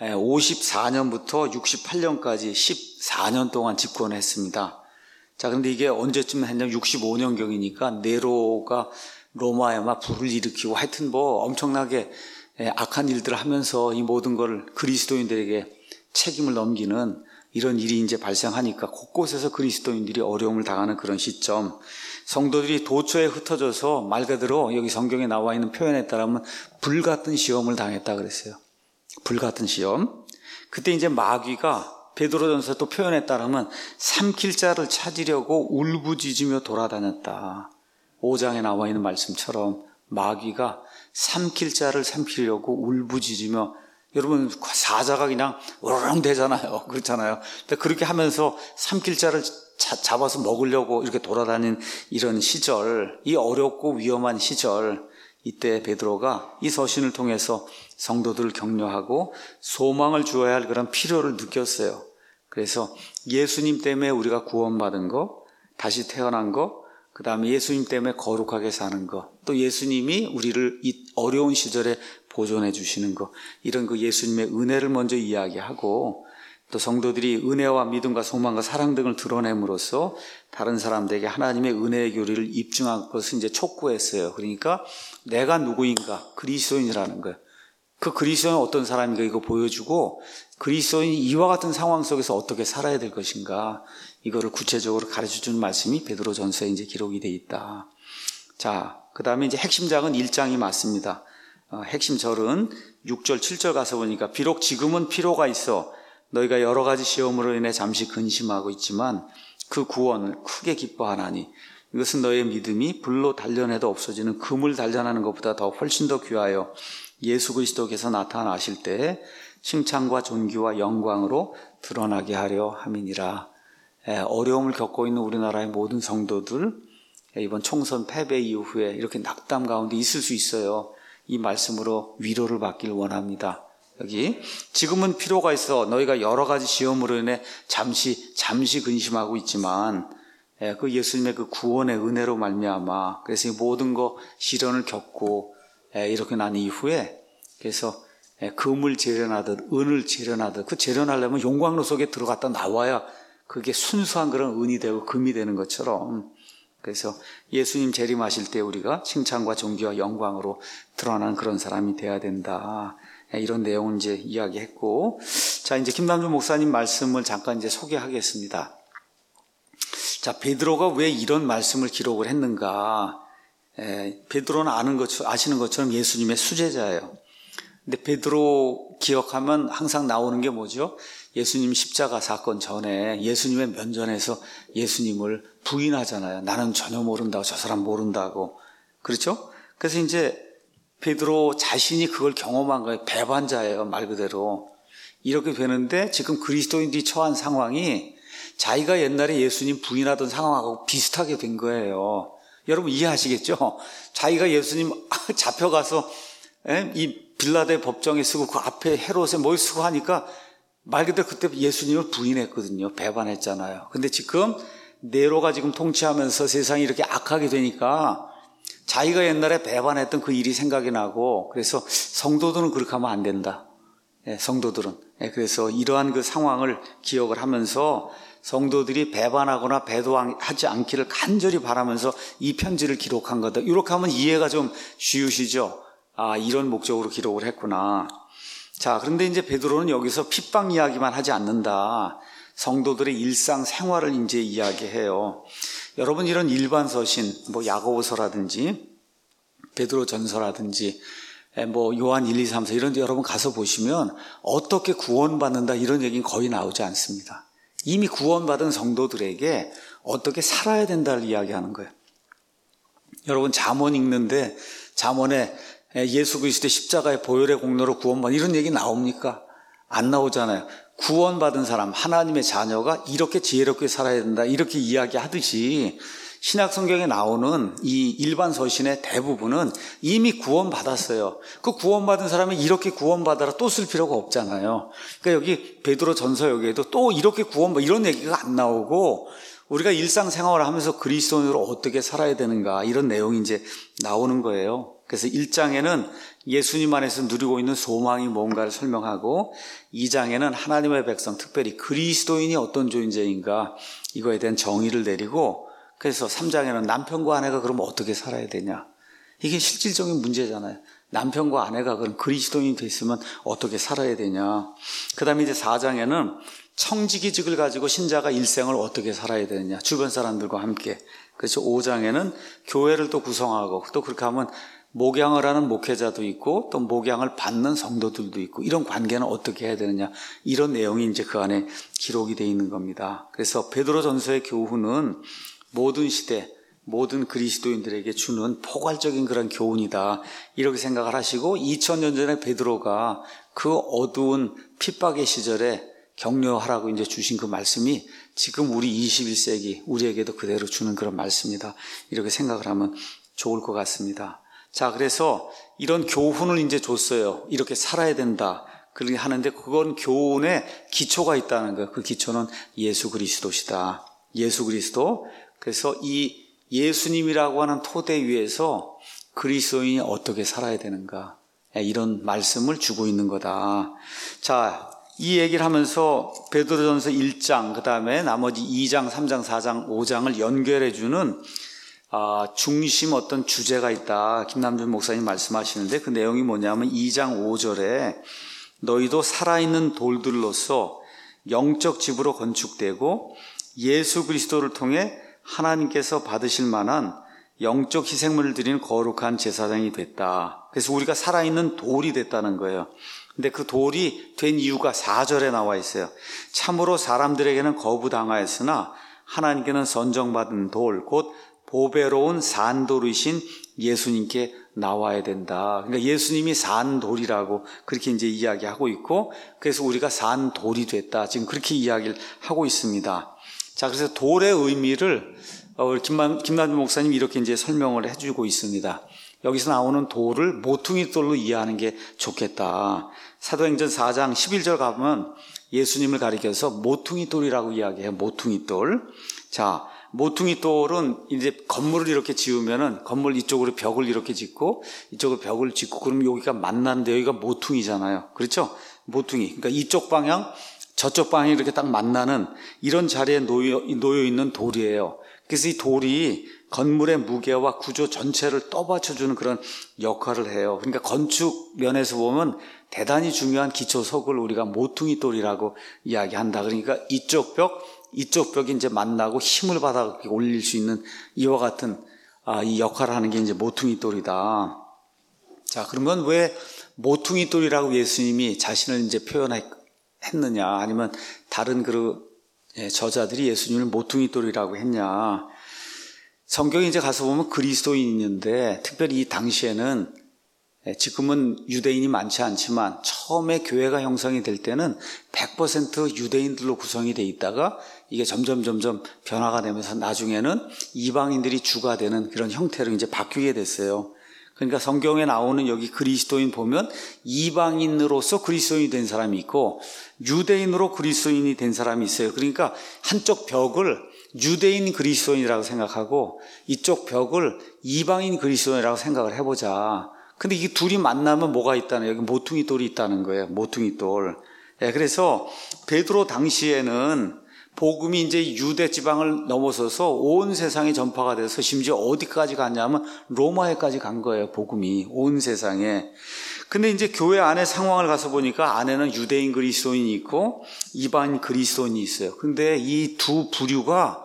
Speaker 1: 54년부터 68년까지 14년 동안 집권했습니다. 자, 그런데 이게 언제쯤 했냐면 65년경이니까 네로가 로마에 막 불을 일으키고 하여튼 뭐 엄청나게 악한 일들을 하면서 이 모든 걸 그리스도인들에게 책임을 넘기는 이런 일이 이제 발생하니까 곳곳에서 그리스도인들이 어려움을 당하는 그런 시점, 성도들이 도처에 흩어져서 말 그대로 여기 성경에 나와 있는 표현에 따르면 불같은 시험을 당했다 그랬어요. 불같은 시험. 그때 이제 마귀가 베드로전서 또 표현에 따르면 삼킬 자를 찾으려고 울부짖으며 돌아다녔다. 5장에 나와 있는 말씀처럼 마귀가 삼킬 자를 삼키려고 울부짖으며, 여러분 사자가 그냥 으르렁 대잖아요. 그렇잖아요. 근데 그렇게 하면서 삼킬 자를 잡아서 먹으려고 이렇게 돌아다닌 이런 시절, 이 어렵고 위험한 시절, 이때 베드로가 이 서신을 통해서 성도들을 격려하고 소망을 주어야 할 그런 필요를 느꼈어요. 그래서 예수님 때문에 우리가 구원받은 거, 다시 태어난 거, 그 다음에 예수님 때문에 거룩하게 사는 것, 또 예수님이 우리를 이 어려운 시절에 보존해 주시는 것, 이런 그 예수님의 은혜를 먼저 이야기하고, 또 성도들이 은혜와 믿음과 소망과 사랑 등을 드러냄으로써 다른 사람들에게 하나님의 은혜의 교리를 입증한 것을 이제 촉구했어요. 그러니까 내가 누구인가? 그리스도인이라는 거예요. 그 그리스도인은 어떤 사람인가 이거 보여주고 그리스도인이 이와 같은 상황 속에서 어떻게 살아야 될 것인가 이거를 구체적으로 가르쳐주는 말씀이 베드로전서에 이제 기록이 돼 있다. 자, 그 다음에 이제 핵심장은 1장이 맞습니다. 핵심 절은 6절, 7절 가서 보니까 비록 지금은 필요가 있어 너희가 여러 가지 시험으로 인해 잠시 근심하고 있지만 그 구원을 크게 기뻐하나니 이것은 너희의 믿음이 불로 단련해도 없어지는 금을 단련하는 것보다 더 훨씬 더 귀하여 예수 그리스도께서 나타나실 때 칭찬과 존귀와 영광으로 드러나게 하려 함이니라. 어려움을 겪고 있는 우리나라의 모든 성도들 이번 총선 패배 이후에 이렇게 낙담 가운데 있을 수 있어요. 이 말씀으로 위로를 받길 원합니다. 여기 지금은 필요가 있어 너희가 여러 가지 시험으로 인해 잠시 근심하고 있지만 그 예수님의 그 구원의 은혜로 말미암아 그래서 이 모든 거 시련을 겪고 이렇게 난 이후에 그래서 금을 재련하듯 은을 재련하듯 그 재련하려면 용광로 속에 들어갔다 나와야 그게 순수한 그런 은이 되고 금이 되는 것처럼 그래서 예수님 재림하실 때 우리가 칭찬과 존귀와 영광으로 드러나는 그런 사람이 돼야 된다. 이런 내용을 이제 이야기했고, 자, 이제 김남준 목사님 말씀을 잠깐 이제 소개하겠습니다. 자, 베드로가 왜 이런 말씀을 기록을 했는가? 베드로는 아시는 것처럼 예수님의 수제자예요. 근데 베드로 기억하면 항상 나오는 게 뭐죠? 예수님 십자가 사건 전에 예수님의 면전에서 예수님을 부인하잖아요. 나는 전혀 모른다고, 저 사람 모른다고. 그렇죠? 그래서 이제 베드로 자신이 그걸 경험한 거예요. 배반자예요, 말 그대로. 이렇게 되는데 지금 그리스도인들이 처한 상황이 자기가 옛날에 예수님 부인하던 상황하고 비슷하게 된 거예요. 여러분 이해하시겠죠? 자기가 예수님 잡혀가서 이 빌라데 법정에 쓰고 그 앞에 헤롯에 뭘 쓰고 하니까 말 그대로 그때 예수님을 부인했거든요. 배반했잖아요. 근데 지금 네로가 지금 통치하면서 세상이 이렇게 악하게 되니까 자기가 옛날에 배반했던 그 일이 생각이 나고 그래서 성도들은 그렇게 하면 안 된다. 성도들은. 그래서 이러한 그 상황을 기억을 하면서 성도들이 배반하거나 배도하지 않기를 간절히 바라면서 이 편지를 기록한 거다. 이렇게 하면 이해가 좀 쉬우시죠? 아, 이런 목적으로 기록을 했구나. 자, 그런데 이제 베드로는 여기서 핍박 이야기만 하지 않는다. 성도들의 일상 생활을 이제 이야기해요. 여러분 이런 일반 서신, 뭐 야고보서라든지 베드로 전서라든지 뭐 요한 1, 2, 3, 4 이런 데 여러분 가서 보시면 어떻게 구원받는다 이런 얘기는 거의 나오지 않습니다. 이미 구원받은 성도들에게 어떻게 살아야 된다를 이야기하는 거예요. 여러분 잠언 읽는데 잠언에 예수 그리스도의 십자가의 보혈의 공로로 구원받는 이런 얘기 나옵니까? 안 나오잖아요. 구원받은 사람, 하나님의 자녀가 이렇게 지혜롭게 살아야 된다 이렇게 이야기하듯이 신약 성경에 나오는 이 일반 서신의 대부분은 이미 구원받았어요. 그 구원받은 사람이 이렇게 구원받아라 또 쓸 필요가 없잖아요. 그러니까 여기 베드로 전서 여기에도 또 이렇게 이런 얘기가 안 나오고 우리가 일상생활을 하면서 그리스도인으로 어떻게 살아야 되는가 이런 내용이 이제 나오는 거예요. 그래서 1장에는 예수님 안에서 누리고 있는 소망이 뭔가를 설명하고 2장에는 하나님의 백성, 특별히 그리스도인이 어떤 존재인가 이거에 대한 정의를 내리고 그래서 3장에는 남편과 아내가 그럼 어떻게 살아야 되냐. 이게 실질적인 문제잖아요. 남편과 아내가 그럼 그리스도인이 됐으면 어떻게 살아야 되냐. 그 다음에 이제 4장에는 청지기직을 가지고 신자가 일생을 어떻게 살아야 되느냐. 주변 사람들과 함께. 그래서 5장에는 교회를 또 구성하고 또 그렇게 하면 목양을 하는 목회자도 있고 또 목양을 받는 성도들도 있고 이런 관계는 어떻게 해야 되느냐 이런 내용이 이제 그 안에 기록이 되어 있는 겁니다. 그래서 베드로 전서의 교훈은 모든 시대 모든 그리스도인들에게 주는 포괄적인 그런 교훈이다 이렇게 생각을 하시고 2000년 전에 베드로가 그 어두운 핍박의 시절에 격려하라고 이제 주신 그 말씀이 지금 우리 21세기 우리에게도 그대로 주는 그런 말씀이다 이렇게 생각을 하면 좋을 것 같습니다. 자, 그래서 이런 교훈을 이제 줬어요. 이렇게 살아야 된다. 그렇게 하는데 그건 교훈에 기초가 있다는 거예요. 그 기초는 예수 그리스도시다. 예수 그리스도. 그래서 이 예수님이라고 하는 토대 위에서 그리스도인이 어떻게 살아야 되는가. 이런 말씀을 주고 있는 거다. 자, 이 얘기를 하면서 베드로전서 1장, 그 다음에 나머지 2장, 3장, 4장, 5장을 연결해주는 중심 어떤 주제가 있다. 김남준 목사님 말씀하시는데 그 내용이 뭐냐면 2장 5절에 너희도 살아있는 돌들로서 영적 집으로 건축되고 예수 그리스도를 통해 하나님께서 받으실 만한 영적 희생물을 드리는 거룩한 제사장이 됐다. 그래서 우리가 살아있는 돌이 됐다는 거예요. 근데 그 돌이 된 이유가 4절에 나와 있어요. 참으로 사람들에게는 거부당하였으나 하나님께는 선정받은 돌, 곧 보배로운 산돌이신 예수님께 나와야 된다. 그러니까 예수님이 산돌이라고 그렇게 이제 이야기하고 있고, 그래서 우리가 산돌이 됐다. 지금 그렇게 이야기를 하고 있습니다. 자, 그래서 돌의 의미를 김남준 목사님 이렇게 이제 설명을 해주고 있습니다. 여기서 나오는 돌을 모퉁이 돌로 이해하는 게 좋겠다. 사도행전 4장 11절 가보면 예수님을 가리켜서 모퉁이 돌이라고 이야기해요. 모퉁이 돌. 자, 모퉁이 돌은 이제 건물을 이렇게 지으면은 건물 이쪽으로 벽을 이렇게 짓고 이쪽으로 벽을 짓고 그러면 여기가 만나는데 여기가 모퉁이잖아요. 그렇죠? 모퉁이. 그러니까 이쪽 방향, 저쪽 방향이 이렇게 딱 만나는 이런 자리에 놓여 있는 돌이에요. 그래서 이 돌이 건물의 무게와 구조 전체를 떠받쳐주는 그런 역할을 해요. 그러니까 건축 면에서 보면 대단히 중요한 기초석을 우리가 모퉁이 돌이라고 이야기한다. 그러니까 이쪽 벽이 이제 만나고 힘을 받아 올릴 수 있는 이와 같은 이 역할을 하는 게 이제 모퉁이 돌이다. 자, 그러면 왜 모퉁이 돌이라고 예수님이 자신을 이제 표현했느냐? 아니면 다른 저자들이 예수님을 모퉁이 돌이라고 했냐? 성경에 이제 가서 보면 그리스도인인데 특별히 이 당시에는 지금은 유대인이 많지 않지만 처음에 교회가 형성이 될 때는 100% 유대인들로 구성이 돼 있다가 이게 점점 변화가 되면서 나중에는 이방인들이 주가 되는 그런 형태로 이제 바뀌게 됐어요. 그러니까 성경에 나오는 여기 그리스도인 보면 이방인으로서 그리스도인이 된 사람이 있고 유대인으로 그리스도인이 된 사람이 있어요. 그러니까 한쪽 벽을 유대인 그리스도인이라고 생각하고 이쪽 벽을 이방인 그리스도인이라고 생각을 해보자. 근데 이게 둘이 만나면 뭐가 있다는, 여기 모퉁이 돌이 있다는 거예요. 모퉁이 돌. 그래서 베드로 당시에는 복음이 이제 유대 지방을 넘어서서 온 세상에 전파가 돼서 심지어 어디까지 갔냐면 로마에까지 간 거예요. 복음이 온 세상에. 근데 이제 교회 안에 상황을 가서 보니까 안에는 유대인 그리스도인이 있고 이방인 그리스도인이 있어요. 근데 이 두 부류가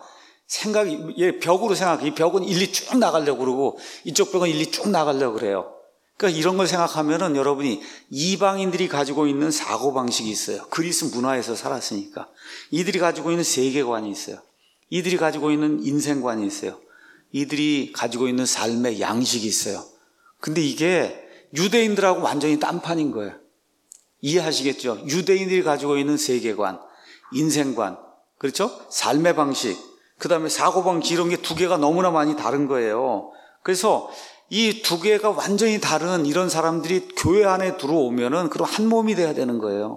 Speaker 1: 벽으로 생각해. 이 벽은 일리 쭉 나가려고 그러고 이쪽 벽은 일리 쭉 나가려고 그래요. 그러니까 이런 걸 생각하면은 여러분이 이방인들이 가지고 있는 사고방식이 있어요. 그리스 문화에서 살았으니까. 이들이 가지고 있는 세계관이 있어요. 이들이 가지고 있는 인생관이 있어요. 이들이 가지고 있는 삶의 양식이 있어요. 근데 이게 유대인들하고 완전히 딴판인 거예요. 이해하시겠죠? 유대인들이 가지고 있는 세계관, 인생관, 그렇죠? 삶의 방식, 그 다음에 사고방식 이런 게 두 개가 너무나 많이 다른 거예요. 그래서 이 두 개가 완전히 다른 이런 사람들이 교회 안에 들어오면은 그럼 한 몸이 돼야 되는 거예요.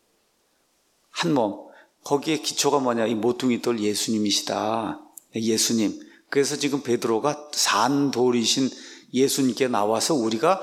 Speaker 1: 한 몸. 거기에 기초가 뭐냐? 이 모퉁이 돌 예수님이시다. 예수님. 그래서 지금 베드로가 산돌이신 예수님께 나와서 우리가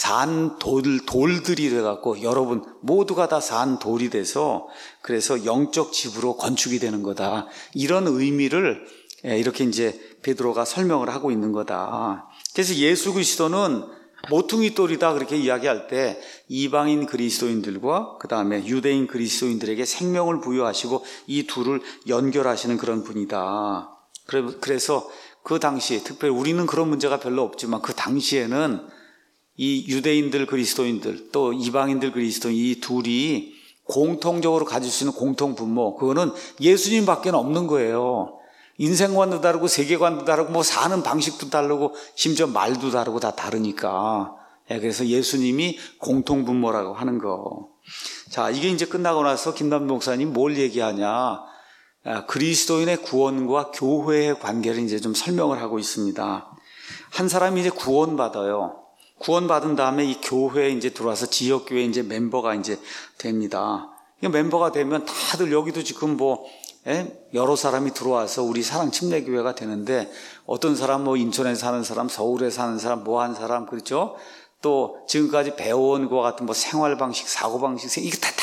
Speaker 1: 돌들이 돼갖고 여러분 모두가 다 산돌이 돼서 그래서 영적 집으로 건축이 되는 거다. 이런 의미를 이렇게 이제 베드로가 설명을 하고 있는 거다. 그래서 예수 그리스도는 모퉁이 돌이다 그렇게 이야기할 때 이방인 그리스도인들과 그 다음에 유대인 그리스도인들에게 생명을 부여하시고 이 둘을 연결하시는 그런 분이다. 그래서 그 당시에 특별히 우리는 그런 문제가 별로 없지만 그 당시에는 이 유대인들 그리스도인들 또 이방인들 그리스도인 이 둘이 공통적으로 가질 수 있는 공통 분모 그거는 예수님밖에 없는 거예요. 인생관도 다르고 세계관도 다르고 뭐 사는 방식도 다르고 심지어 말도 다르고 다 다르니까. 그래서 예수님이 공통 분모라고 하는 거. 자, 이게 이제 끝나고 나서 김남준 목사님 뭘 얘기하냐? 그리스도인의 구원과 교회의 관계를 이제 좀 설명을 하고 있습니다. 한 사람이 이제 구원받아요. 구원받은 다음에 이 교회에 이제 들어와서 지역교회 이제 멤버가 이제 됩니다. 멤버가 되면 다들 여기도 지금 여러 사람이 들어와서 우리 사랑 침례교회가 되는데 어떤 사람 인천에 사는 사람, 서울에 사는 사람, 한 사람, 그렇죠? 또 지금까지 배워온 것과 같은 생활 방식, 사고 방식, 이게 다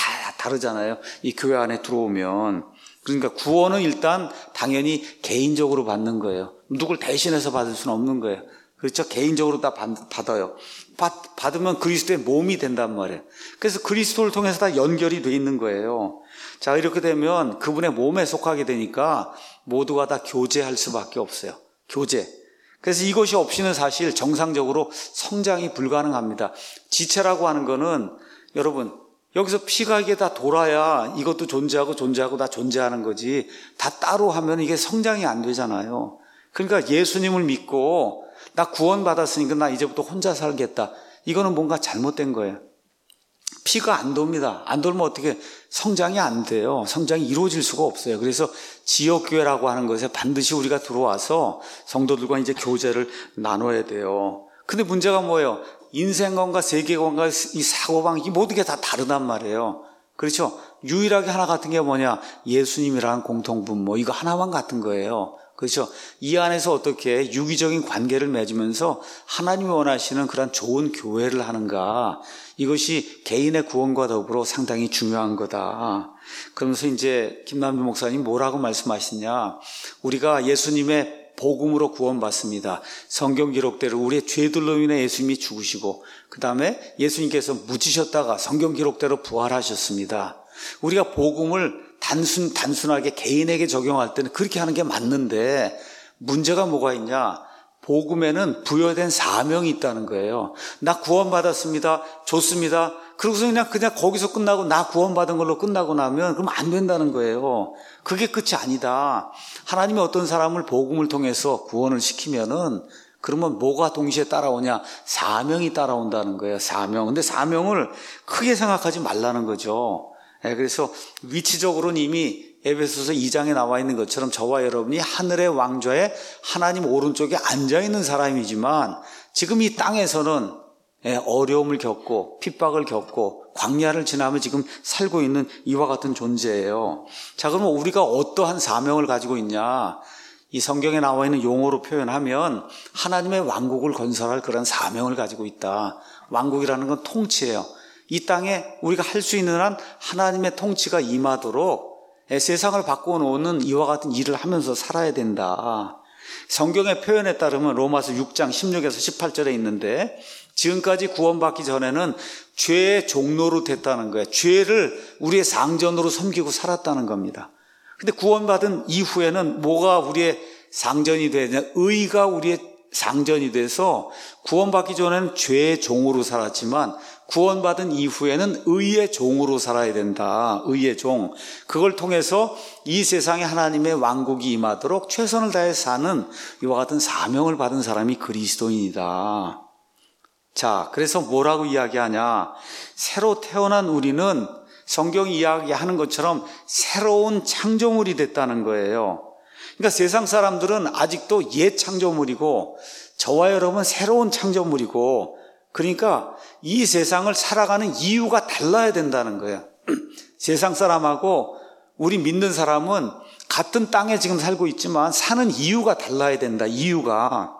Speaker 1: 다르잖아요. 이 교회 안에 들어오면. 그러니까 구원은 일단 당연히 개인적으로 받는 거예요. 누굴 대신해서 받을 수는 없는 거예요. 그렇죠? 개인적으로 다 받아요. 받으면 그리스도의 몸이 된단 말이에요. 그래서 그리스도를 통해서 다 연결이 돼 있는 거예요. 자, 이렇게 되면 그분의 몸에 속하게 되니까 모두가 다 교제할 수밖에 없어요. 교제. 그래서 이것이 없이는 사실 정상적으로 성장이 불가능합니다. 지체라고 하는 거는 여러분 여기서 피가 이게 다 돌아야 이것도 존재하고 다 존재하는 거지, 다 따로 하면 이게 성장이 안 되잖아요. 그러니까 예수님을 믿고 나 구원받았으니까 나 이제부터 혼자 살겠다, 이거는 뭔가 잘못된 거예요. 피가 안 돕니다. 안 돌면 어떻게 성장이 안 돼요. 성장이 이루어질 수가 없어요. 그래서 지역교회라고 하는 것에 반드시 우리가 들어와서 성도들과 이제 교제를 나눠야 돼요. 근데 문제가 뭐예요? 인생관과 세계관과 이 사고방식이 모든 게 다 다르단 말이에요. 그렇죠? 유일하게 하나 같은 게 뭐냐? 예수님이라는 공통분모, 이거 하나만 같은 거예요. 그렇죠? 이 안에서 어떻게 유기적인 관계를 맺으면서 하나님이 원하시는 그런 좋은 교회를 하는가, 이것이 개인의 구원과 더불어 상당히 중요한 거다. 그러면서 이제 김남주 목사님 뭐라고 말씀하시냐? 우리가 예수님의 복음으로 구원받습니다. 성경 기록대로 우리의 죄들로 인해 예수님이 죽으시고 그 다음에 예수님께서 묻히셨다가 성경 기록대로 부활하셨습니다. 우리가 복음을 단순하게 개인에게 적용할 때는 그렇게 하는 게 맞는데, 문제가 뭐가 있냐? 복음에는 부여된 사명이 있다는 거예요. 나 구원받았습니다. 좋습니다. 그러고서 그냥 거기서 끝나고 나 구원받은 걸로 끝나고 나면 그럼 안 된다는 거예요. 그게 끝이 아니다. 하나님이 어떤 사람을 복음을 통해서 구원을 시키면은 그러면 뭐가 동시에 따라오냐? 사명이 따라온다는 거예요. 사명. 근데 사명을 크게 생각하지 말라는 거죠. 그래서 위치적으로는 이미 에베소서 2장에 나와 있는 것처럼 저와 여러분이 하늘의 왕좌에 하나님 오른쪽에 앉아있는 사람이지만 지금 이 땅에서는 어려움을 겪고 핍박을 겪고 광야를 지나며 지금 살고 있는 이와 같은 존재예요. 자, 그러면 우리가 어떠한 사명을 가지고 있냐? 이 성경에 나와 있는 용어로 표현하면 하나님의 왕국을 건설할 그런 사명을 가지고 있다. 왕국이라는 건 통치예요. 이 땅에 우리가 할 수 있는 한 하나님의 통치가 임하도록 세상을 바꿔놓는 이와 같은 일을 하면서 살아야 된다. 성경의 표현에 따르면 로마서 6장 16에서 18절에 있는데, 지금까지 구원받기 전에는 죄의 종로로 됐다는 거예요. 죄를 우리의 상전으로 섬기고 살았다는 겁니다. 근데 구원받은 이후에는 뭐가 우리의 상전이 되냐? 의가 우리의 상전이 돼서 구원받기 전에는 죄의 종으로 살았지만 구원받은 이후에는 의의 종으로 살아야 된다. 의의 종. 그걸 통해서 이 세상에 하나님의 왕국이 임하도록 최선을 다해 사는 이와 같은 사명을 받은 사람이 그리스도인이다. 자, 그래서 뭐라고 이야기하냐? 새로 태어난 우리는 성경이 이야기하는 것처럼 새로운 창조물이 됐다는 거예요. 그러니까 세상 사람들은 아직도 옛 창조물이고 저와 여러분은 새로운 창조물이고, 그러니까 이 세상을 살아가는 이유가 달라야 된다는 거예요. 세상 사람하고 우리 믿는 사람은 같은 땅에 지금 살고 있지만 사는 이유가 달라야 된다. 이유가.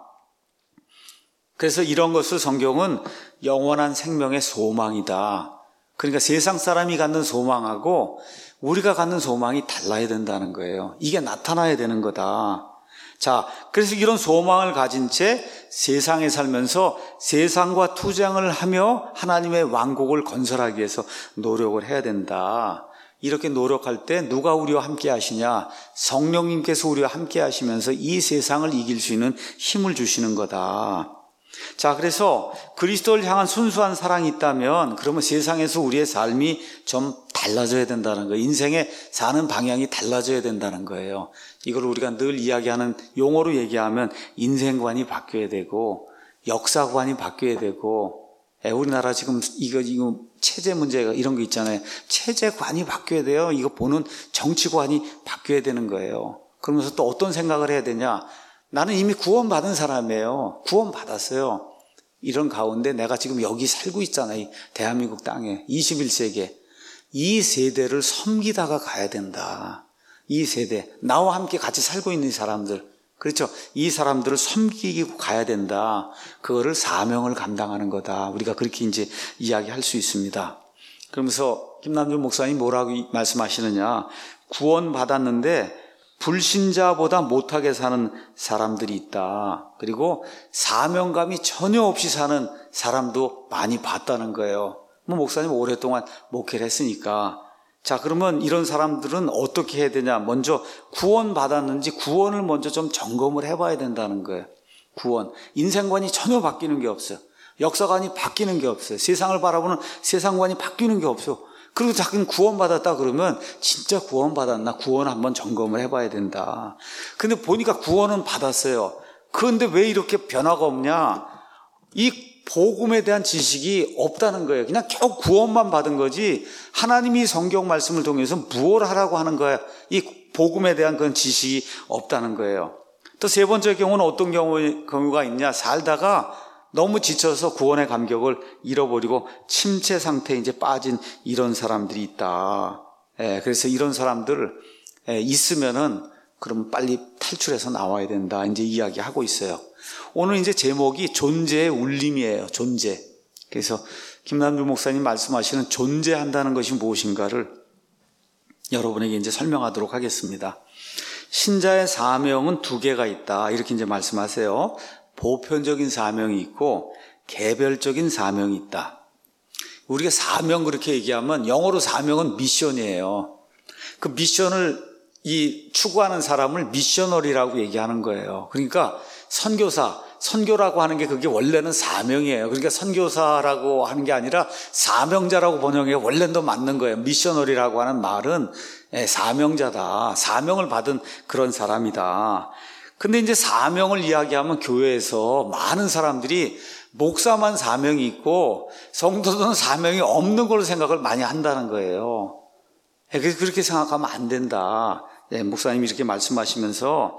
Speaker 1: 그래서 이런 것을 성경은 영원한 생명의 소망이다. 그러니까 세상 사람이 갖는 소망하고 우리가 갖는 소망이 달라야 된다는 거예요. 이게 나타나야 되는 거다. 자, 그래서 이런 소망을 가진 채 세상에 살면서 세상과 투쟁을 하며 하나님의 왕국을 건설하기 위해서 노력을 해야 된다. 이렇게 노력할 때 누가 우리와 함께 하시냐? 성령님께서 우리와 함께 하시면서 이 세상을 이길 수 있는 힘을 주시는 거다. 자, 그래서 그리스도를 향한 순수한 사랑이 있다면 그러면 세상에서 우리의 삶이 좀 달라져야 된다는 거예요. 인생의 사는 방향이 달라져야 된다는 거예요. 이걸 우리가 늘 이야기하는 용어로 얘기하면 인생관이 바뀌어야 되고 역사관이 바뀌어야 되고, 우리나라 지금 이거 체제 문제가 이런 거 있잖아요. 체제관이 바뀌어야 돼요. 이거 보는 정치관이 바뀌어야 되는 거예요. 그러면서 또 어떤 생각을 해야 되냐? 나는 이미 구원받은 사람이에요. 구원받았어요. 이런 가운데 내가 지금 여기 살고 있잖아요. 이 대한민국 땅에 21세기에 이 세대를 섬기다가 가야 된다. 이 세대, 나와 함께 같이 살고 있는 사람들, 그렇죠? 이 사람들을 섬기고 가야 된다. 그거를 사명을 감당하는 거다. 우리가 그렇게 이제 이야기할 수 있습니다. 그러면서 김남준 목사님 뭐라고 말씀하시느냐. 구원받았는데 불신자보다 못하게 사는 사람들이 있다. 그리고 사명감이 전혀 없이 사는 사람도 많이 봤다는 거예요. 목사님 오랫동안 목회를 했으니까. 자, 그러면 이런 사람들은 어떻게 해야 되냐. 먼저 구원받았는지 구원을 먼저 좀 점검을 해봐야 된다는 거예요. 구원. 인생관이 전혀 바뀌는 게 없어요. 역사관이 바뀌는 게 없어요. 세상을 바라보는 세상관이 바뀌는 게 없어요. 그리고 자기는 구원받았다 그러면 진짜 구원받았나? 구원 한번 점검을 해봐야 된다. 근데 보니까 구원은 받았어요. 그런데 왜 이렇게 변화가 없냐? 이 복음에 대한 지식이 없다는 거예요. 그냥 겨우 구원만 받은 거지 하나님이 성경 말씀을 통해서 무엇을 하라고 하는 거야. 이 복음에 대한 그런 지식이 없다는 거예요. 또 세 번째 경우는 어떤 경우가 있냐. 살다가 너무 지쳐서 구원의 감격을 잃어버리고 침체 상태에 이제 빠진 이런 사람들이 있다. 그래서 이런 사람들 있으면은 그럼 빨리 탈출해서 나와야 된다. 이제 이야기하고 있어요. 오늘 이제 제목이 존재의 울림이에요. 존재. 그래서 김남주 목사님 말씀하시는 존재한다는 것이 무엇인가를 여러분에게 이제 설명하도록 하겠습니다. 신자의 사명은 두 개가 있다. 이렇게 이제 말씀하세요. 보편적인 사명이 있고 개별적인 사명이 있다. 우리가 사명 그렇게 얘기하면 영어로 사명은 미션이에요. 그 미션을 추구하는 사람을 미셔너리라고 얘기하는 거예요. 그러니까 선교라고 하는 게 그게 원래는 사명이에요. 그러니까 선교사라고 하는 게 아니라 사명자라고 번역해 원래는 더 맞는 거예요. 미셔너리라고 하는 말은 사명자다. 사명을 받은 그런 사람이다. 근데 이제 사명을 이야기하면 교회에서 많은 사람들이 목사만 사명이 있고 성도들은 사명이 없는 걸로 생각을 많이 한다는 거예요. 그래서 그렇게 생각하면 안 된다. 목사님이 이렇게 말씀하시면서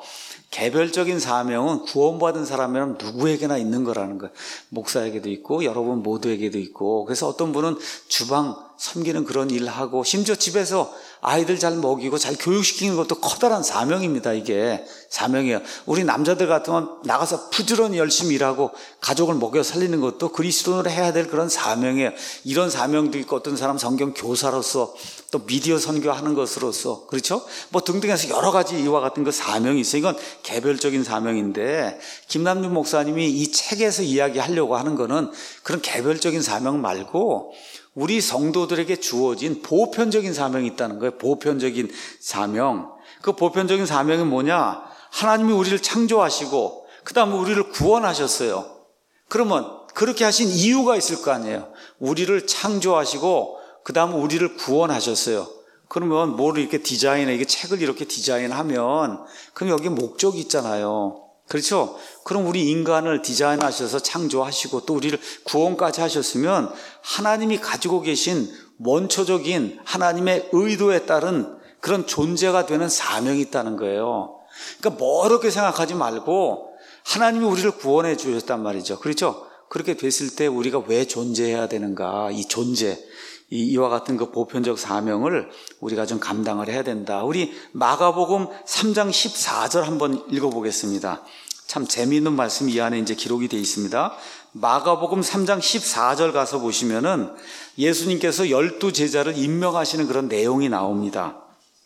Speaker 1: 개별적인 사명은 구원받은 사람이라면 누구에게나 있는 거라는 거예요. 목사에게도 있고 여러분 모두에게도 있고. 그래서 어떤 분은 주방 섬기는 그런 일을 하고 심지어 집에서 아이들 잘 먹이고 잘 교육시키는 것도 커다란 사명입니다. 이게 사명이에요. 우리 남자들 같으면 나가서 부지런히 열심히 일하고 가족을 먹여 살리는 것도 그리스도인으로 해야 될 그런 사명이에요. 이런 사명도 있고 어떤 사람 성경 교사로서 또 미디어 선교하는 것으로서 그렇죠? 뭐 등등해서 여러 가지 이와 같은 그 사명이 있어요. 이건 개별적인 사명인데 김남준 목사님이 이 책에서 이야기하려고 하는 거는 그런 개별적인 사명 말고 우리 성도들에게 주어진 보편적인 사명이 있다는 거예요. 보편적인 사명. 그 보편적인 사명이 뭐냐? 하나님이 우리를 창조하시고 그 다음에 우리를 구원하셨어요. 그러면 그렇게 하신 이유가 있을 거 아니에요. 우리를 창조하시고 그 다음에 우리를 구원하셨어요. 그러면 뭐를 이렇게 이게 책을 이렇게 디자인하면 그럼 여기 목적이 있잖아요. 그렇죠? 그럼 우리 인간을 디자인하셔서 창조하시고 또 우리를 구원까지 하셨으면 하나님이 가지고 계신 원초적인 하나님의 의도에 따른 그런 존재가 되는 사명이 있다는 거예요. 그러니까 어렵게 생각하지 말고 하나님이 우리를 구원해 주셨단 말이죠. 그렇죠? 그렇게 됐을 때 우리가 왜 존재해야 되는가? 이 존재, 이와 같은 그 보편적 사명을 우리가 좀 감당을 해야 된다. 우리 마가복음 3장 14절 한번 읽어보겠습니다. 참 재미있는 말씀이 이 안에 이제 기록이 되어 있습니다. 마가복음 3장 14절 가서 보시면은 예수님께서 12제자를 임명하시는 그런 내용이 나옵니다.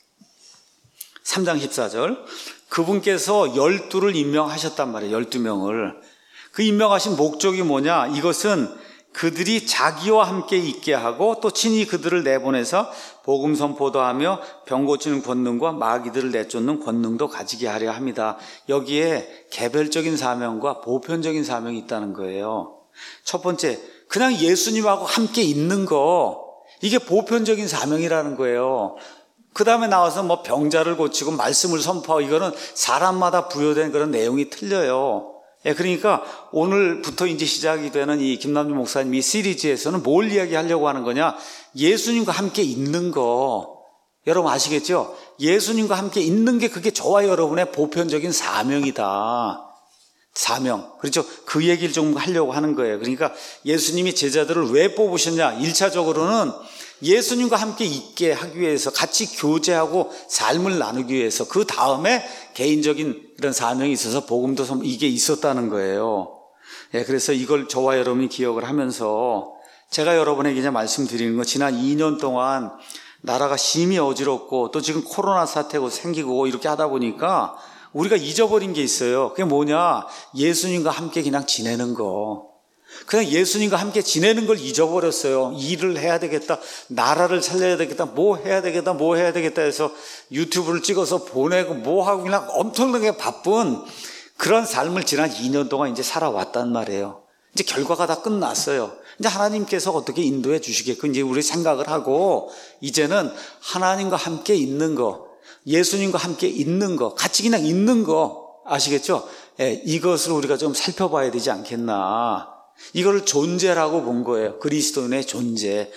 Speaker 1: 3장 14절. 그분께서 12를 임명하셨단 말이에요. 12명을. 그 임명하신 목적이 뭐냐? 이것은 그들이 자기와 함께 있게 하고 또 친히 그들을 내보내서 복음 선포도 하며 병 고치는 권능과 마귀들을 내쫓는 권능도 가지게 하려 합니다. 여기에 개별적인 사명과 보편적인 사명이 있다는 거예요. 첫 번째, 그냥 예수님하고 함께 있는 거, 이게 보편적인 사명이라는 거예요. 그 다음에 나와서 뭐 병자를 고치고 말씀을 선포하고 이거는 사람마다 부여된 그런 내용이 틀려요. 그러니까 오늘부터 이제 시작이 되는 이 김남준 목사님 이 시리즈에서는 뭘 이야기하려고 하는 거냐? 예수님과 함께 있는 거. 여러분 아시겠죠? 예수님과 함께 있는 게 그게 저와 여러분의 보편적인 사명이다. 사명. 그렇죠? 그 얘기를 좀 하려고 하는 거예요. 그러니까 예수님이 제자들을 왜 뽑으셨냐? 1차적으로는 예수님과 함께 있게 하기 위해서 같이 교제하고 삶을 나누기 위해서 그 다음에 개인적인 이런 사명이 있어서 복음도 이게 있었다는 거예요. 그래서 이걸 저와 여러분이 기억을 하면서 제가 여러분에게 이제 말씀드리는 거, 지난 2년 동안 나라가 심히 어지럽고 또 지금 코로나 사태가 생기고 이렇게 하다 보니까 우리가 잊어버린 게 있어요. 그게 뭐냐? 예수님과 함께 그냥 지내는 거. 그냥 예수님과 함께 지내는 걸 잊어버렸어요. 일을 해야 되겠다, 나라를 살려야 되겠다, 뭐 해야 되겠다 해서 유튜브를 찍어서 보내고 뭐 하고 그냥 엄청나게 바쁜 그런 삶을 지난 2년 동안 이제 살아왔단 말이에요. 이제 결과가 다 끝났어요. 이제 하나님께서 어떻게 인도해 주시겠고 이제 우리 생각을 하고 이제는 하나님과 함께 있는 거, 예수님과 함께 있는 거, 같이 그냥 있는 거, 아시겠죠? 이것을 우리가 좀 살펴봐야 되지 않겠나. 이걸 존재라고 본 거예요. 그리스도인의 존재.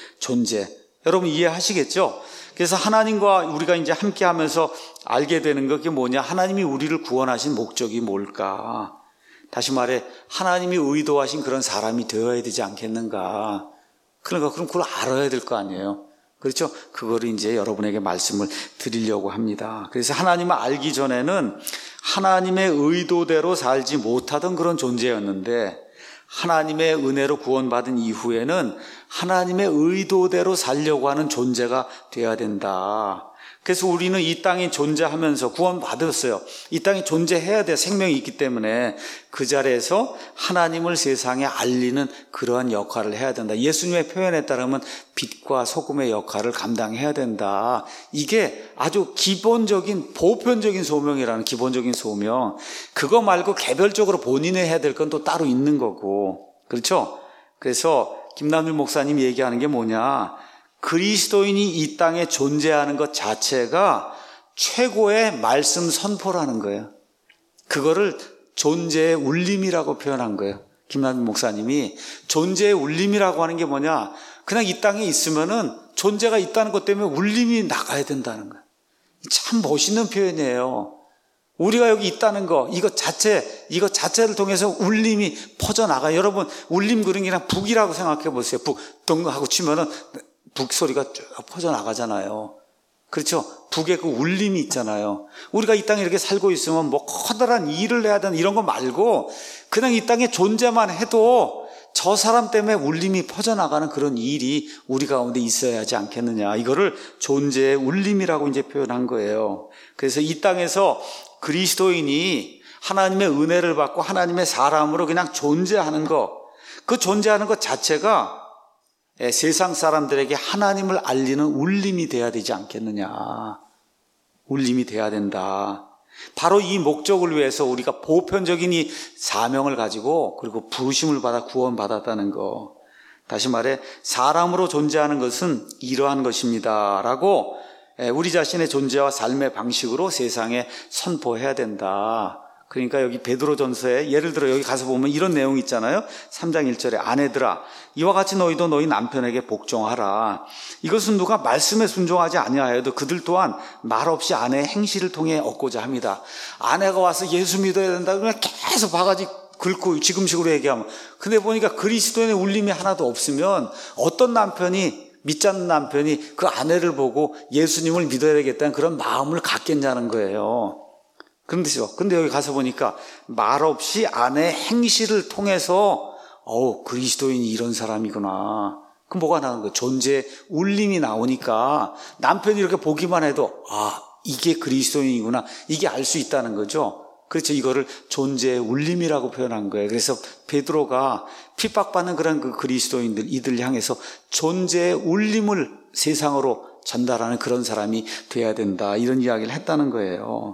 Speaker 1: 여러분 이해하시겠죠? 그래서 하나님과 우리가 이제 함께 하면서 알게 되는 게 뭐냐? 하나님이 우리를 구원하신 목적이 뭘까? 다시 말해, 하나님이 의도하신 그런 사람이 되어야 되지 않겠는가? 그러니까 그럼 그걸 알아야 될 거 아니에요. 그렇죠? 그거를 이제 여러분에게 말씀을 드리려고 합니다. 그래서 하나님을 알기 전에는 하나님의 의도대로 살지 못하던 그런 존재였는데, 하나님의 은혜로 구원받은 이후에는 하나님의 의도대로 살려고 하는 존재가 되어야 된다. 그래서 우리는 이 땅에 존재하면서 구원받았어요. 이 땅에 존재해야 돼. 생명이 있기 때문에 그 자리에서 하나님을 세상에 알리는 그러한 역할을 해야 된다. 예수님의 표현에 따르면 빛과 소금의 역할을 감당해야 된다. 이게 아주 기본적인 보편적인 소명이라는 기본적인 소명. 그거 말고 개별적으로 본인이 해야 될 건 또 따로 있는 거고. 그렇죠? 그래서 김남일 목사님 얘기하는 게 뭐냐? 그리스도인이 이 땅에 존재하는 것 자체가 최고의 말씀 선포라는 거예요. 그거를 존재의 울림이라고 표현한 거예요. 김남일 목사님이 존재의 울림이라고 하는 게 뭐냐? 그냥 이 땅에 있으면은 존재가 있다는 것 때문에 울림이 나가야 된다는 거예요. 참 멋있는 표현이에요. 우리가 여기 있다는 거, 이것 자체를 통해서 울림이 퍼져나가요. 여러분, 울림 그런 게 그냥 북이라고 생각해 보세요. 북, 덩 하고 치면은 북 소리가 쭉 퍼져나가잖아요. 그렇죠? 북에 그 울림이 있잖아요. 우리가 이 땅에 이렇게 살고 있으면 뭐 커다란 일을 해야 되는 이런 거 말고 그냥 이 땅에 존재만 해도 저 사람 때문에 울림이 퍼져나가는 그런 일이 우리 가운데 있어야 하지 않겠느냐. 이거를 존재의 울림이라고 이제 표현한 거예요. 그래서 이 땅에서 그리스도인이 하나님의 은혜를 받고 하나님의 사람으로 그냥 존재하는 거, 그 존재하는 것 자체가 세상 사람들에게 하나님을 알리는 울림이 돼야 되지 않겠느냐. 울림이 돼야 된다. 바로 이 목적을 위해서 우리가 보편적인 이 사명을 가지고 그리고 부르심을 받아 구원받았다는 거. 다시 말해 사람으로 존재하는 것은 이러한 것입니다 라고 우리 자신의 존재와 삶의 방식으로 세상에 선포해야 된다. 그러니까 여기 베드로전서에 예를 들어 여기 가서 보면 이런 내용이 있잖아요. 3장 1절에 아내들아 이와 같이 너희도 너희 남편에게 복종하라. 이것은 누가 말씀에 순종하지 아니하여도 그들 또한 말없이 아내의 행실을 통해 얻고자 합니다. 아내가 와서 예수 믿어야 된다 그러면 계속 바가지 긁고 지금식으로 얘기하면, 근데 보니까 그리스도인의 울림이 하나도 없으면 어떤 남편이 믿지 않는 남편이 그 아내를 보고 예수님을 믿어야 되겠다는 그런 마음을 갖겠냐는 거예요. 그런데요. 근데 여기 가서 보니까 말없이 아내의 행실을 통해서 그리스도인이 이런 사람이구나. 그럼 뭐가 나오는 거예요? 존재의 울림이 나오니까 남편이 이렇게 보기만 해도 이게 그리스도인이구나. 이게 알 수 있다는 거죠. 그렇죠. 이거를 존재의 울림이라고 표현한 거예요. 그래서 베드로가 핍박받는 그런 그 그리스도인들 이들 향해서 존재의 울림을 세상으로 전달하는 그런 사람이 돼야 된다. 이런 이야기를 했다는 거예요.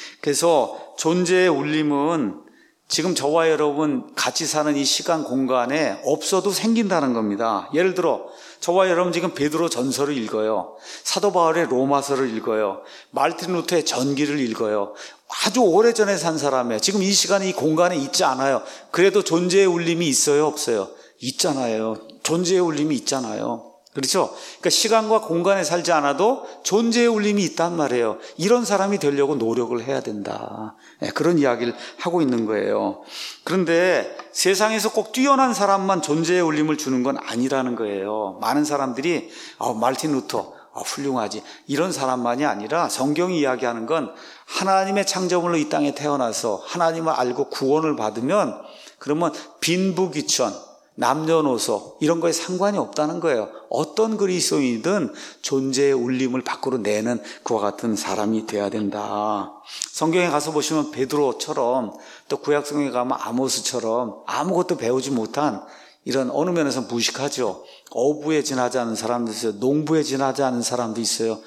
Speaker 1: 그래서 존재의 울림은 지금 저와 여러분 같이 사는 이 시간 공간에 없어도 생긴다는 겁니다. 예를 들어 저와 여러분 지금 베드로 전서를 읽어요. 사도 바울의 로마서를 읽어요. 마르틴 루터의 전기를 읽어요. 아주 오래전에 산 사람이에요. 지금 이 시간에 이 공간에 있지 않아요. 그래도 존재의 울림이 있어요, 없어요? 있잖아요. 존재의 울림이 있잖아요. 그렇죠? 그러니까 시간과 공간에 살지 않아도 존재의 울림이 있단 말이에요. 이런 사람이 되려고 노력을 해야 된다. 그런 이야기를 하고 있는 거예요. 그런데 세상에서 꼭 뛰어난 사람만 존재의 울림을 주는 건 아니라는 거예요. 많은 사람들이 마르틴 루터 훌륭하지 이런 사람만이 아니라 성경이 이야기하는 건 하나님의 창조물로 이 땅에 태어나서 하나님을 알고 구원을 받으면 그러면 빈부귀천 남녀노소 이런 거에 상관이 없다는 거예요. 어떤 그리스도인이든 존재의 울림을 밖으로 내는 그와 같은 사람이 돼야 된다. 성경에 가서 보시면 베드로처럼, 또 구약성경에 가면 아모스처럼 아무것도 배우지 못한, 이런 어느 면에서 무식하죠. 어부에 지나지 않은 사람도 있어요. 농부에 지나지 않은 사람도 있어요.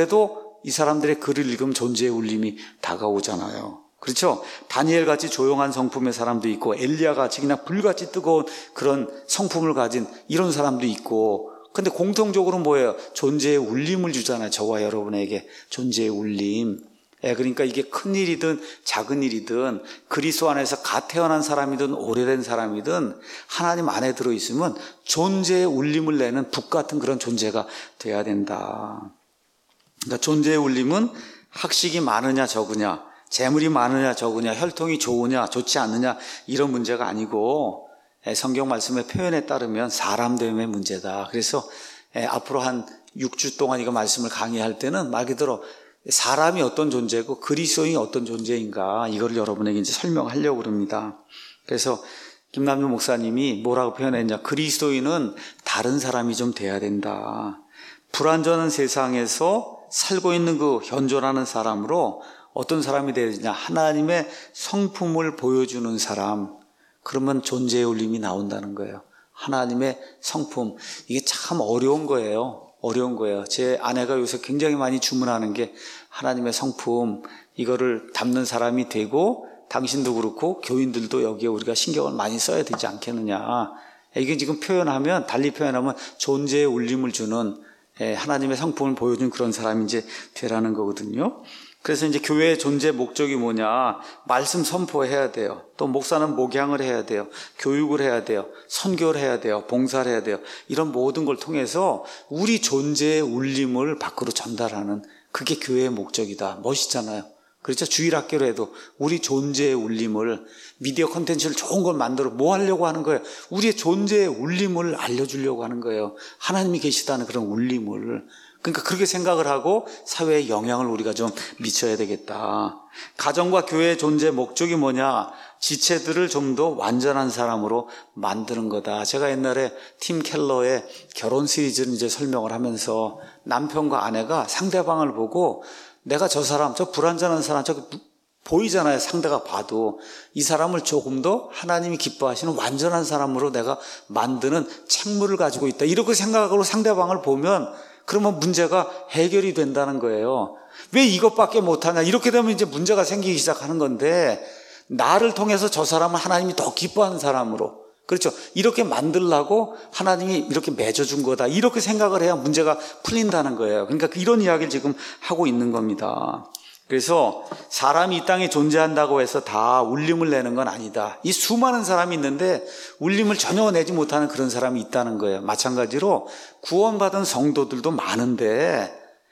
Speaker 1: 그래도 이 사람들의 글을 읽으면 존재의 울림이 다가오잖아요. 그렇죠? 다니엘같이 조용한 성품의 사람도 있고, 엘리야같이 그냥 불같이 뜨거운 그런 성품을 가진 이런 사람도 있고, 근데 공통적으로 뭐예요? 존재의 울림을 주잖아요. 저와 여러분에게 존재의 울림. 그러니까 이게 큰 일이든 작은 일이든, 그리스도 안에서 갓 태어난 사람이든 오래된 사람이든 하나님 안에 들어있으면 존재의 울림을 내는 북 같은 그런 존재가 돼야 된다. 그러니까 존재의 울림은 학식이 많으냐 적으냐, 재물이 많으냐 적으냐, 혈통이 좋으냐 좋지 않느냐 이런 문제가 아니고, 성경 말씀의 표현에 따르면 사람됨의 문제다. 그래서 앞으로 한 6주 동안 이거 말씀을 강의할 때는 말 그대로 사람이 어떤 존재고 그리스도인이 어떤 존재인가, 이걸 여러분에게 이제 설명하려고 합니다. 그래서 김남준 목사님이 뭐라고 표현했냐, 그리스도인은 다른 사람이 좀 돼야 된다. 불완전한 세상에서 살고 있는 그 현존하는 사람으로 어떤 사람이 돼야 되냐, 하나님의 성품을 보여주는 사람. 그러면 존재의 울림이 나온다는 거예요. 하나님의 성품. 이게 참 어려운 거예요. 어려운 거예요. 제 아내가 요새 굉장히 많이 주문하는 게 하나님의 성품, 이거를 담는 사람이 되고, 당신도 그렇고 교인들도 여기에 우리가 신경을 많이 써야 되지 않겠느냐. 이게 지금 표현하면, 달리 표현하면 존재의 울림을 주는, 하나님의 성품을 보여준 그런 사람이 이제 되라는 거거든요. 그래서 이제 교회의 존재 목적이 뭐냐, 말씀 선포해야 돼요. 또 목사는 목양을 해야 돼요. 교육을 해야 돼요. 선교를 해야 돼요. 봉사를 해야 돼요. 이런 모든 걸 통해서 우리 존재의 울림을 밖으로 전달하는, 그게 교회의 목적이다. 멋있잖아요. 그렇죠? 주일학교로 해도 우리 존재의 울림을, 미디어 콘텐츠를 좋은 걸 만들어 뭐 하려고 하는 거예요? 우리의 존재의 울림을 알려주려고 하는 거예요. 하나님이 계시다는 그런 울림을. 그러니까 그렇게 생각을 하고 사회에 영향을 우리가 좀 미쳐야 되겠다. 가정과 교회의 존재 목적이 뭐냐? 지체들을 좀 더 완전한 사람으로 만드는 거다. 제가 옛날에 팀 켈러의 결혼 시리즈를 이제 설명을 하면서 남편과 아내가 상대방을 보고, 내가 저 사람, 저 불완전한 사람, 저 보이잖아요. 상대가 봐도 이 사람을 조금 더 하나님이 기뻐하시는 완전한 사람으로 내가 만드는 책무를 가지고 있다. 이렇게 생각하고 상대방을 보면, 그러면 문제가 해결이 된다는 거예요. 왜 이것밖에 못하냐? 이렇게 되면 이제 문제가 생기기 시작하는 건데, 나를 통해서 저 사람을 하나님이 더 기뻐하는 사람으로, 그렇죠, 이렇게 만들라고 하나님이 이렇게 맺어준 거다. 이렇게 생각을 해야 문제가 풀린다는 거예요. 그러니까 이런 이야기를 지금 하고 있는 겁니다. 그래서 사람이 이 땅에 존재한다고 해서 다 울림을 내는 건 아니다. 이 수많은 사람이 있는데 울림을 전혀 내지 못하는 그런 사람이 있다는 거예요. 마찬가지로 구원받은 성도들도 많은데,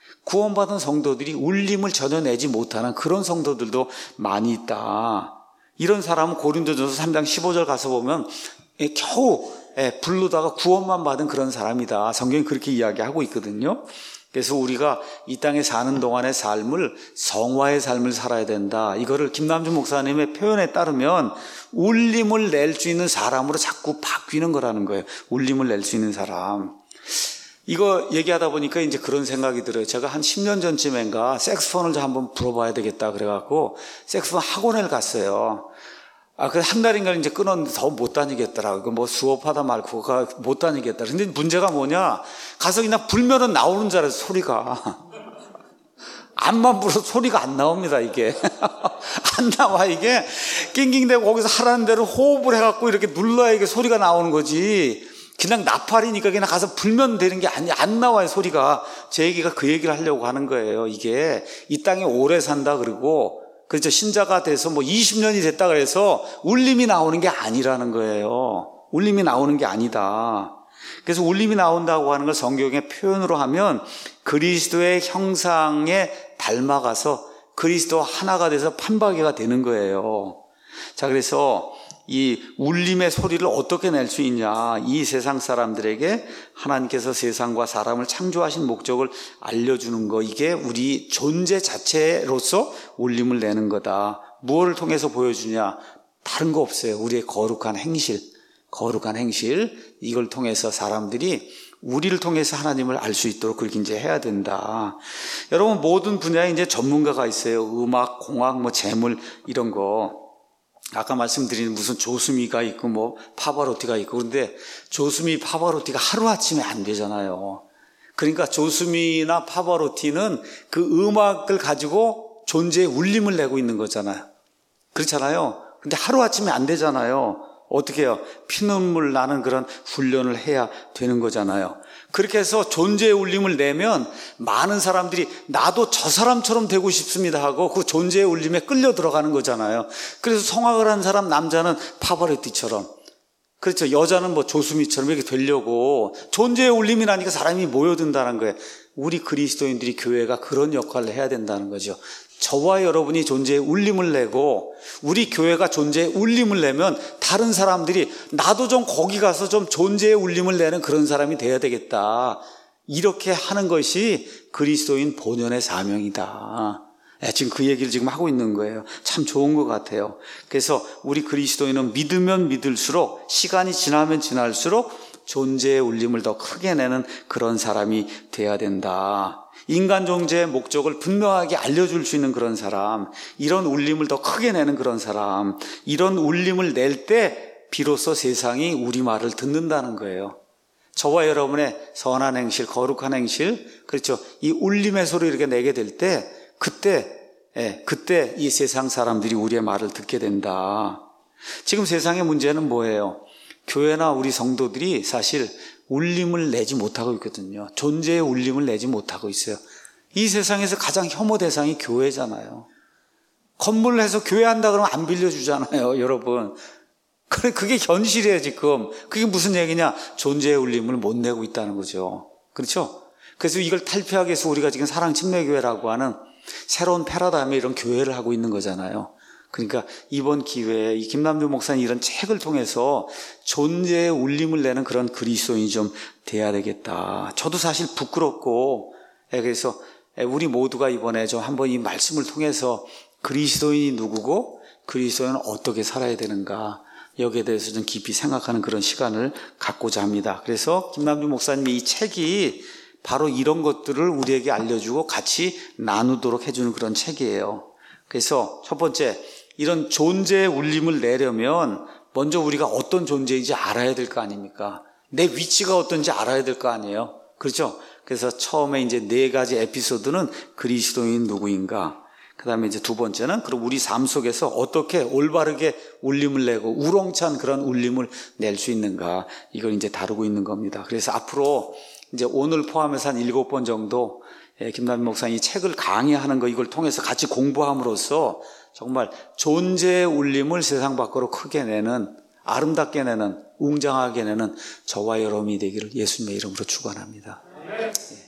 Speaker 1: 구원받은 성도들이 울림을 전혀 내지 못하는 그런 성도들도 많이 있다. 이런 사람은 고린도전서 3장 15절 가서 보면 겨우 부르다가 구원만 받은 그런 사람이다. 성경이 그렇게 이야기하고 있거든요. 그래서 우리가 이 땅에 사는 동안의 삶을 성화의 삶을 살아야 된다. 이거를 김남준 목사님의 표현에 따르면 울림을 낼 수 있는 사람으로 자꾸 바뀌는 거라는 거예요. 울림을 낼 수 있는 사람. 이거 얘기하다 보니까 이제 그런 생각이 들어요. 제가 한 10년 전쯤인가 색소폰을 좀 한번 불어봐야 되겠다 그래갖고 색소폰 학원을 갔어요. 그래서 한 달인가 이제 끊었는데 더 못 다니겠더라고요. 뭐 수업하다 말고 못 다니겠다. 근데 문제가 뭐냐? 가서 그냥 불면은 나오는 줄 알았어요, 소리가. 암만 불어도 소리가 안 나옵니다, 이게. 안 나와, 이게. 낑낑대고 거기서 하라는 대로 호흡을 해갖고 이렇게 눌러야 이게 소리가 나오는 거지. 그냥 나팔이니까 그냥 가서 불면 되는 게 안 나와요, 소리가. 제 얘기가 그 얘기를 하려고 하는 거예요. 이게 이 땅에 오래 산다 그러고, 그렇죠, 신자가 돼서 뭐 20년이 됐다 그래서 울림이 나오는 게 아니라는 거예요. 울림이 나오는 게 아니다. 그래서 울림이 나온다고 하는 걸 성경의 표현으로 하면 그리스도의 형상에 닮아가서 그리스도와 하나가 돼서 판박이가 되는 거예요. 자, 그래서 이 울림의 소리를 어떻게 낼 수 있냐, 이 세상 사람들에게 하나님께서 세상과 사람을 창조하신 목적을 알려주는 거, 이게 우리 존재 자체로서 울림을 내는 거다. 무엇을 통해서 보여주냐? 다른 거 없어요. 우리의 거룩한 행실, 거룩한 행실, 이걸 통해서 사람들이 우리를 통해서 하나님을 알 수 있도록 그렇게 이제 해야 된다. 여러분, 모든 분야에 이제 전문가가 있어요. 음악, 공학, 재물, 이런 거. 아까 말씀드린 무슨 조수미가 있고 파바로티가 있고, 그런데 조수미, 파바로티가 하루아침에 안 되잖아요. 그러니까 조수미나 파바로티는 그 음악을 가지고 존재의 울림을 내고 있는 거잖아요. 그렇잖아요. 근데 하루아침에 안 되잖아요. 어떻게 해요? 피눈물 나는 그런 훈련을 해야 되는 거잖아요. 그렇게 해서 존재의 울림을 내면 많은 사람들이 나도 저 사람처럼 되고 싶습니다 하고 그 존재의 울림에 끌려 들어가는 거잖아요. 그래서 성악을 한 사람, 남자는 파바로티처럼, 그렇죠, 여자는 조수미처럼 이렇게 되려고 존재의 울림이 나니까 사람이 모여든다는 거예요. 우리 그리스도인들이, 교회가 그런 역할을 해야 된다는 거죠. 저와 여러분이 존재의 울림을 내고 우리 교회가 존재의 울림을 내면 다른 사람들이 나도 좀 거기 가서 좀 존재의 울림을 내는 그런 사람이 돼야 되겠다. 이렇게 하는 것이 그리스도인 본연의 사명이다. 지금 그 얘기를 지금 하고 있는 거예요. 참 좋은 것 같아요. 그래서 우리 그리스도인은 믿으면 믿을수록, 시간이 지나면 지날수록 존재의 울림을 더 크게 내는 그런 사람이 돼야 된다. 인간 존재의 목적을 분명하게 알려줄 수 있는 그런 사람, 이런 울림을 더 크게 내는 그런 사람, 이런 울림을 낼 때 비로소 세상이 우리 말을 듣는다는 거예요. 저와 여러분의 선한 행실, 거룩한 행실, 그렇죠, 이 울림의 소리를 이렇게 내게 될 때 그때 이 세상 사람들이 우리의 말을 듣게 된다. 지금 세상의 문제는 뭐예요? 교회나 우리 성도들이 사실 울림을 내지 못하고 있거든요. 존재의 울림을 내지 못하고 있어요. 이 세상에서 가장 혐오 대상이 교회잖아요. 건물을 해서 교회 한다 그러면 안 빌려주잖아요, 여러분. 그게 현실이에요, 지금. 그게 무슨 얘기냐? 존재의 울림을 못 내고 있다는 거죠. 그렇죠? 그래서 이걸 탈피하기 위해서 우리가 지금 사랑침례교회라고 하는 새로운 패러다임의 이런 교회를 하고 있는 거잖아요. 그러니까 이번 기회에 이 김남주 목사님 이런 책을 통해서 존재의 울림을 내는 그런 그리스도인이 좀 돼야 되겠다. 저도 사실 부끄럽고, 그래서 우리 모두가 이번에 좀 한번 이 말씀을 통해서 그리스도인이 누구고 그리스도인은 어떻게 살아야 되는가, 여기에 대해서 좀 깊이 생각하는 그런 시간을 갖고자 합니다. 그래서 김남주 목사님이 이 책이 바로 이런 것들을 우리에게 알려주고 같이 나누도록 해주는 그런 책이에요. 그래서 첫 번째, 이런 존재의 울림을 내려면 먼저 우리가 어떤 존재인지 알아야 될 거 아닙니까? 내 위치가 어떤지 알아야 될 거 아니에요? 그렇죠? 그래서 처음에 이제 4가지 에피소드는 그리스도인 누구인가, 그 다음에 이제 두 번째는 그럼 우리 삶 속에서 어떻게 올바르게 울림을 내고 우렁찬 그런 울림을 낼 수 있는가, 이걸 이제 다루고 있는 겁니다. 그래서 앞으로 이제 오늘 포함해서 한 7번 정도 김남주 목사님이 책을 강의하는 거, 이걸 통해서 같이 공부함으로써 정말 존재의 울림을 세상 밖으로 크게 내는, 아름답게 내는, 웅장하게 내는 저와 여러분이 되기를 예수님의 이름으로 축원합니다.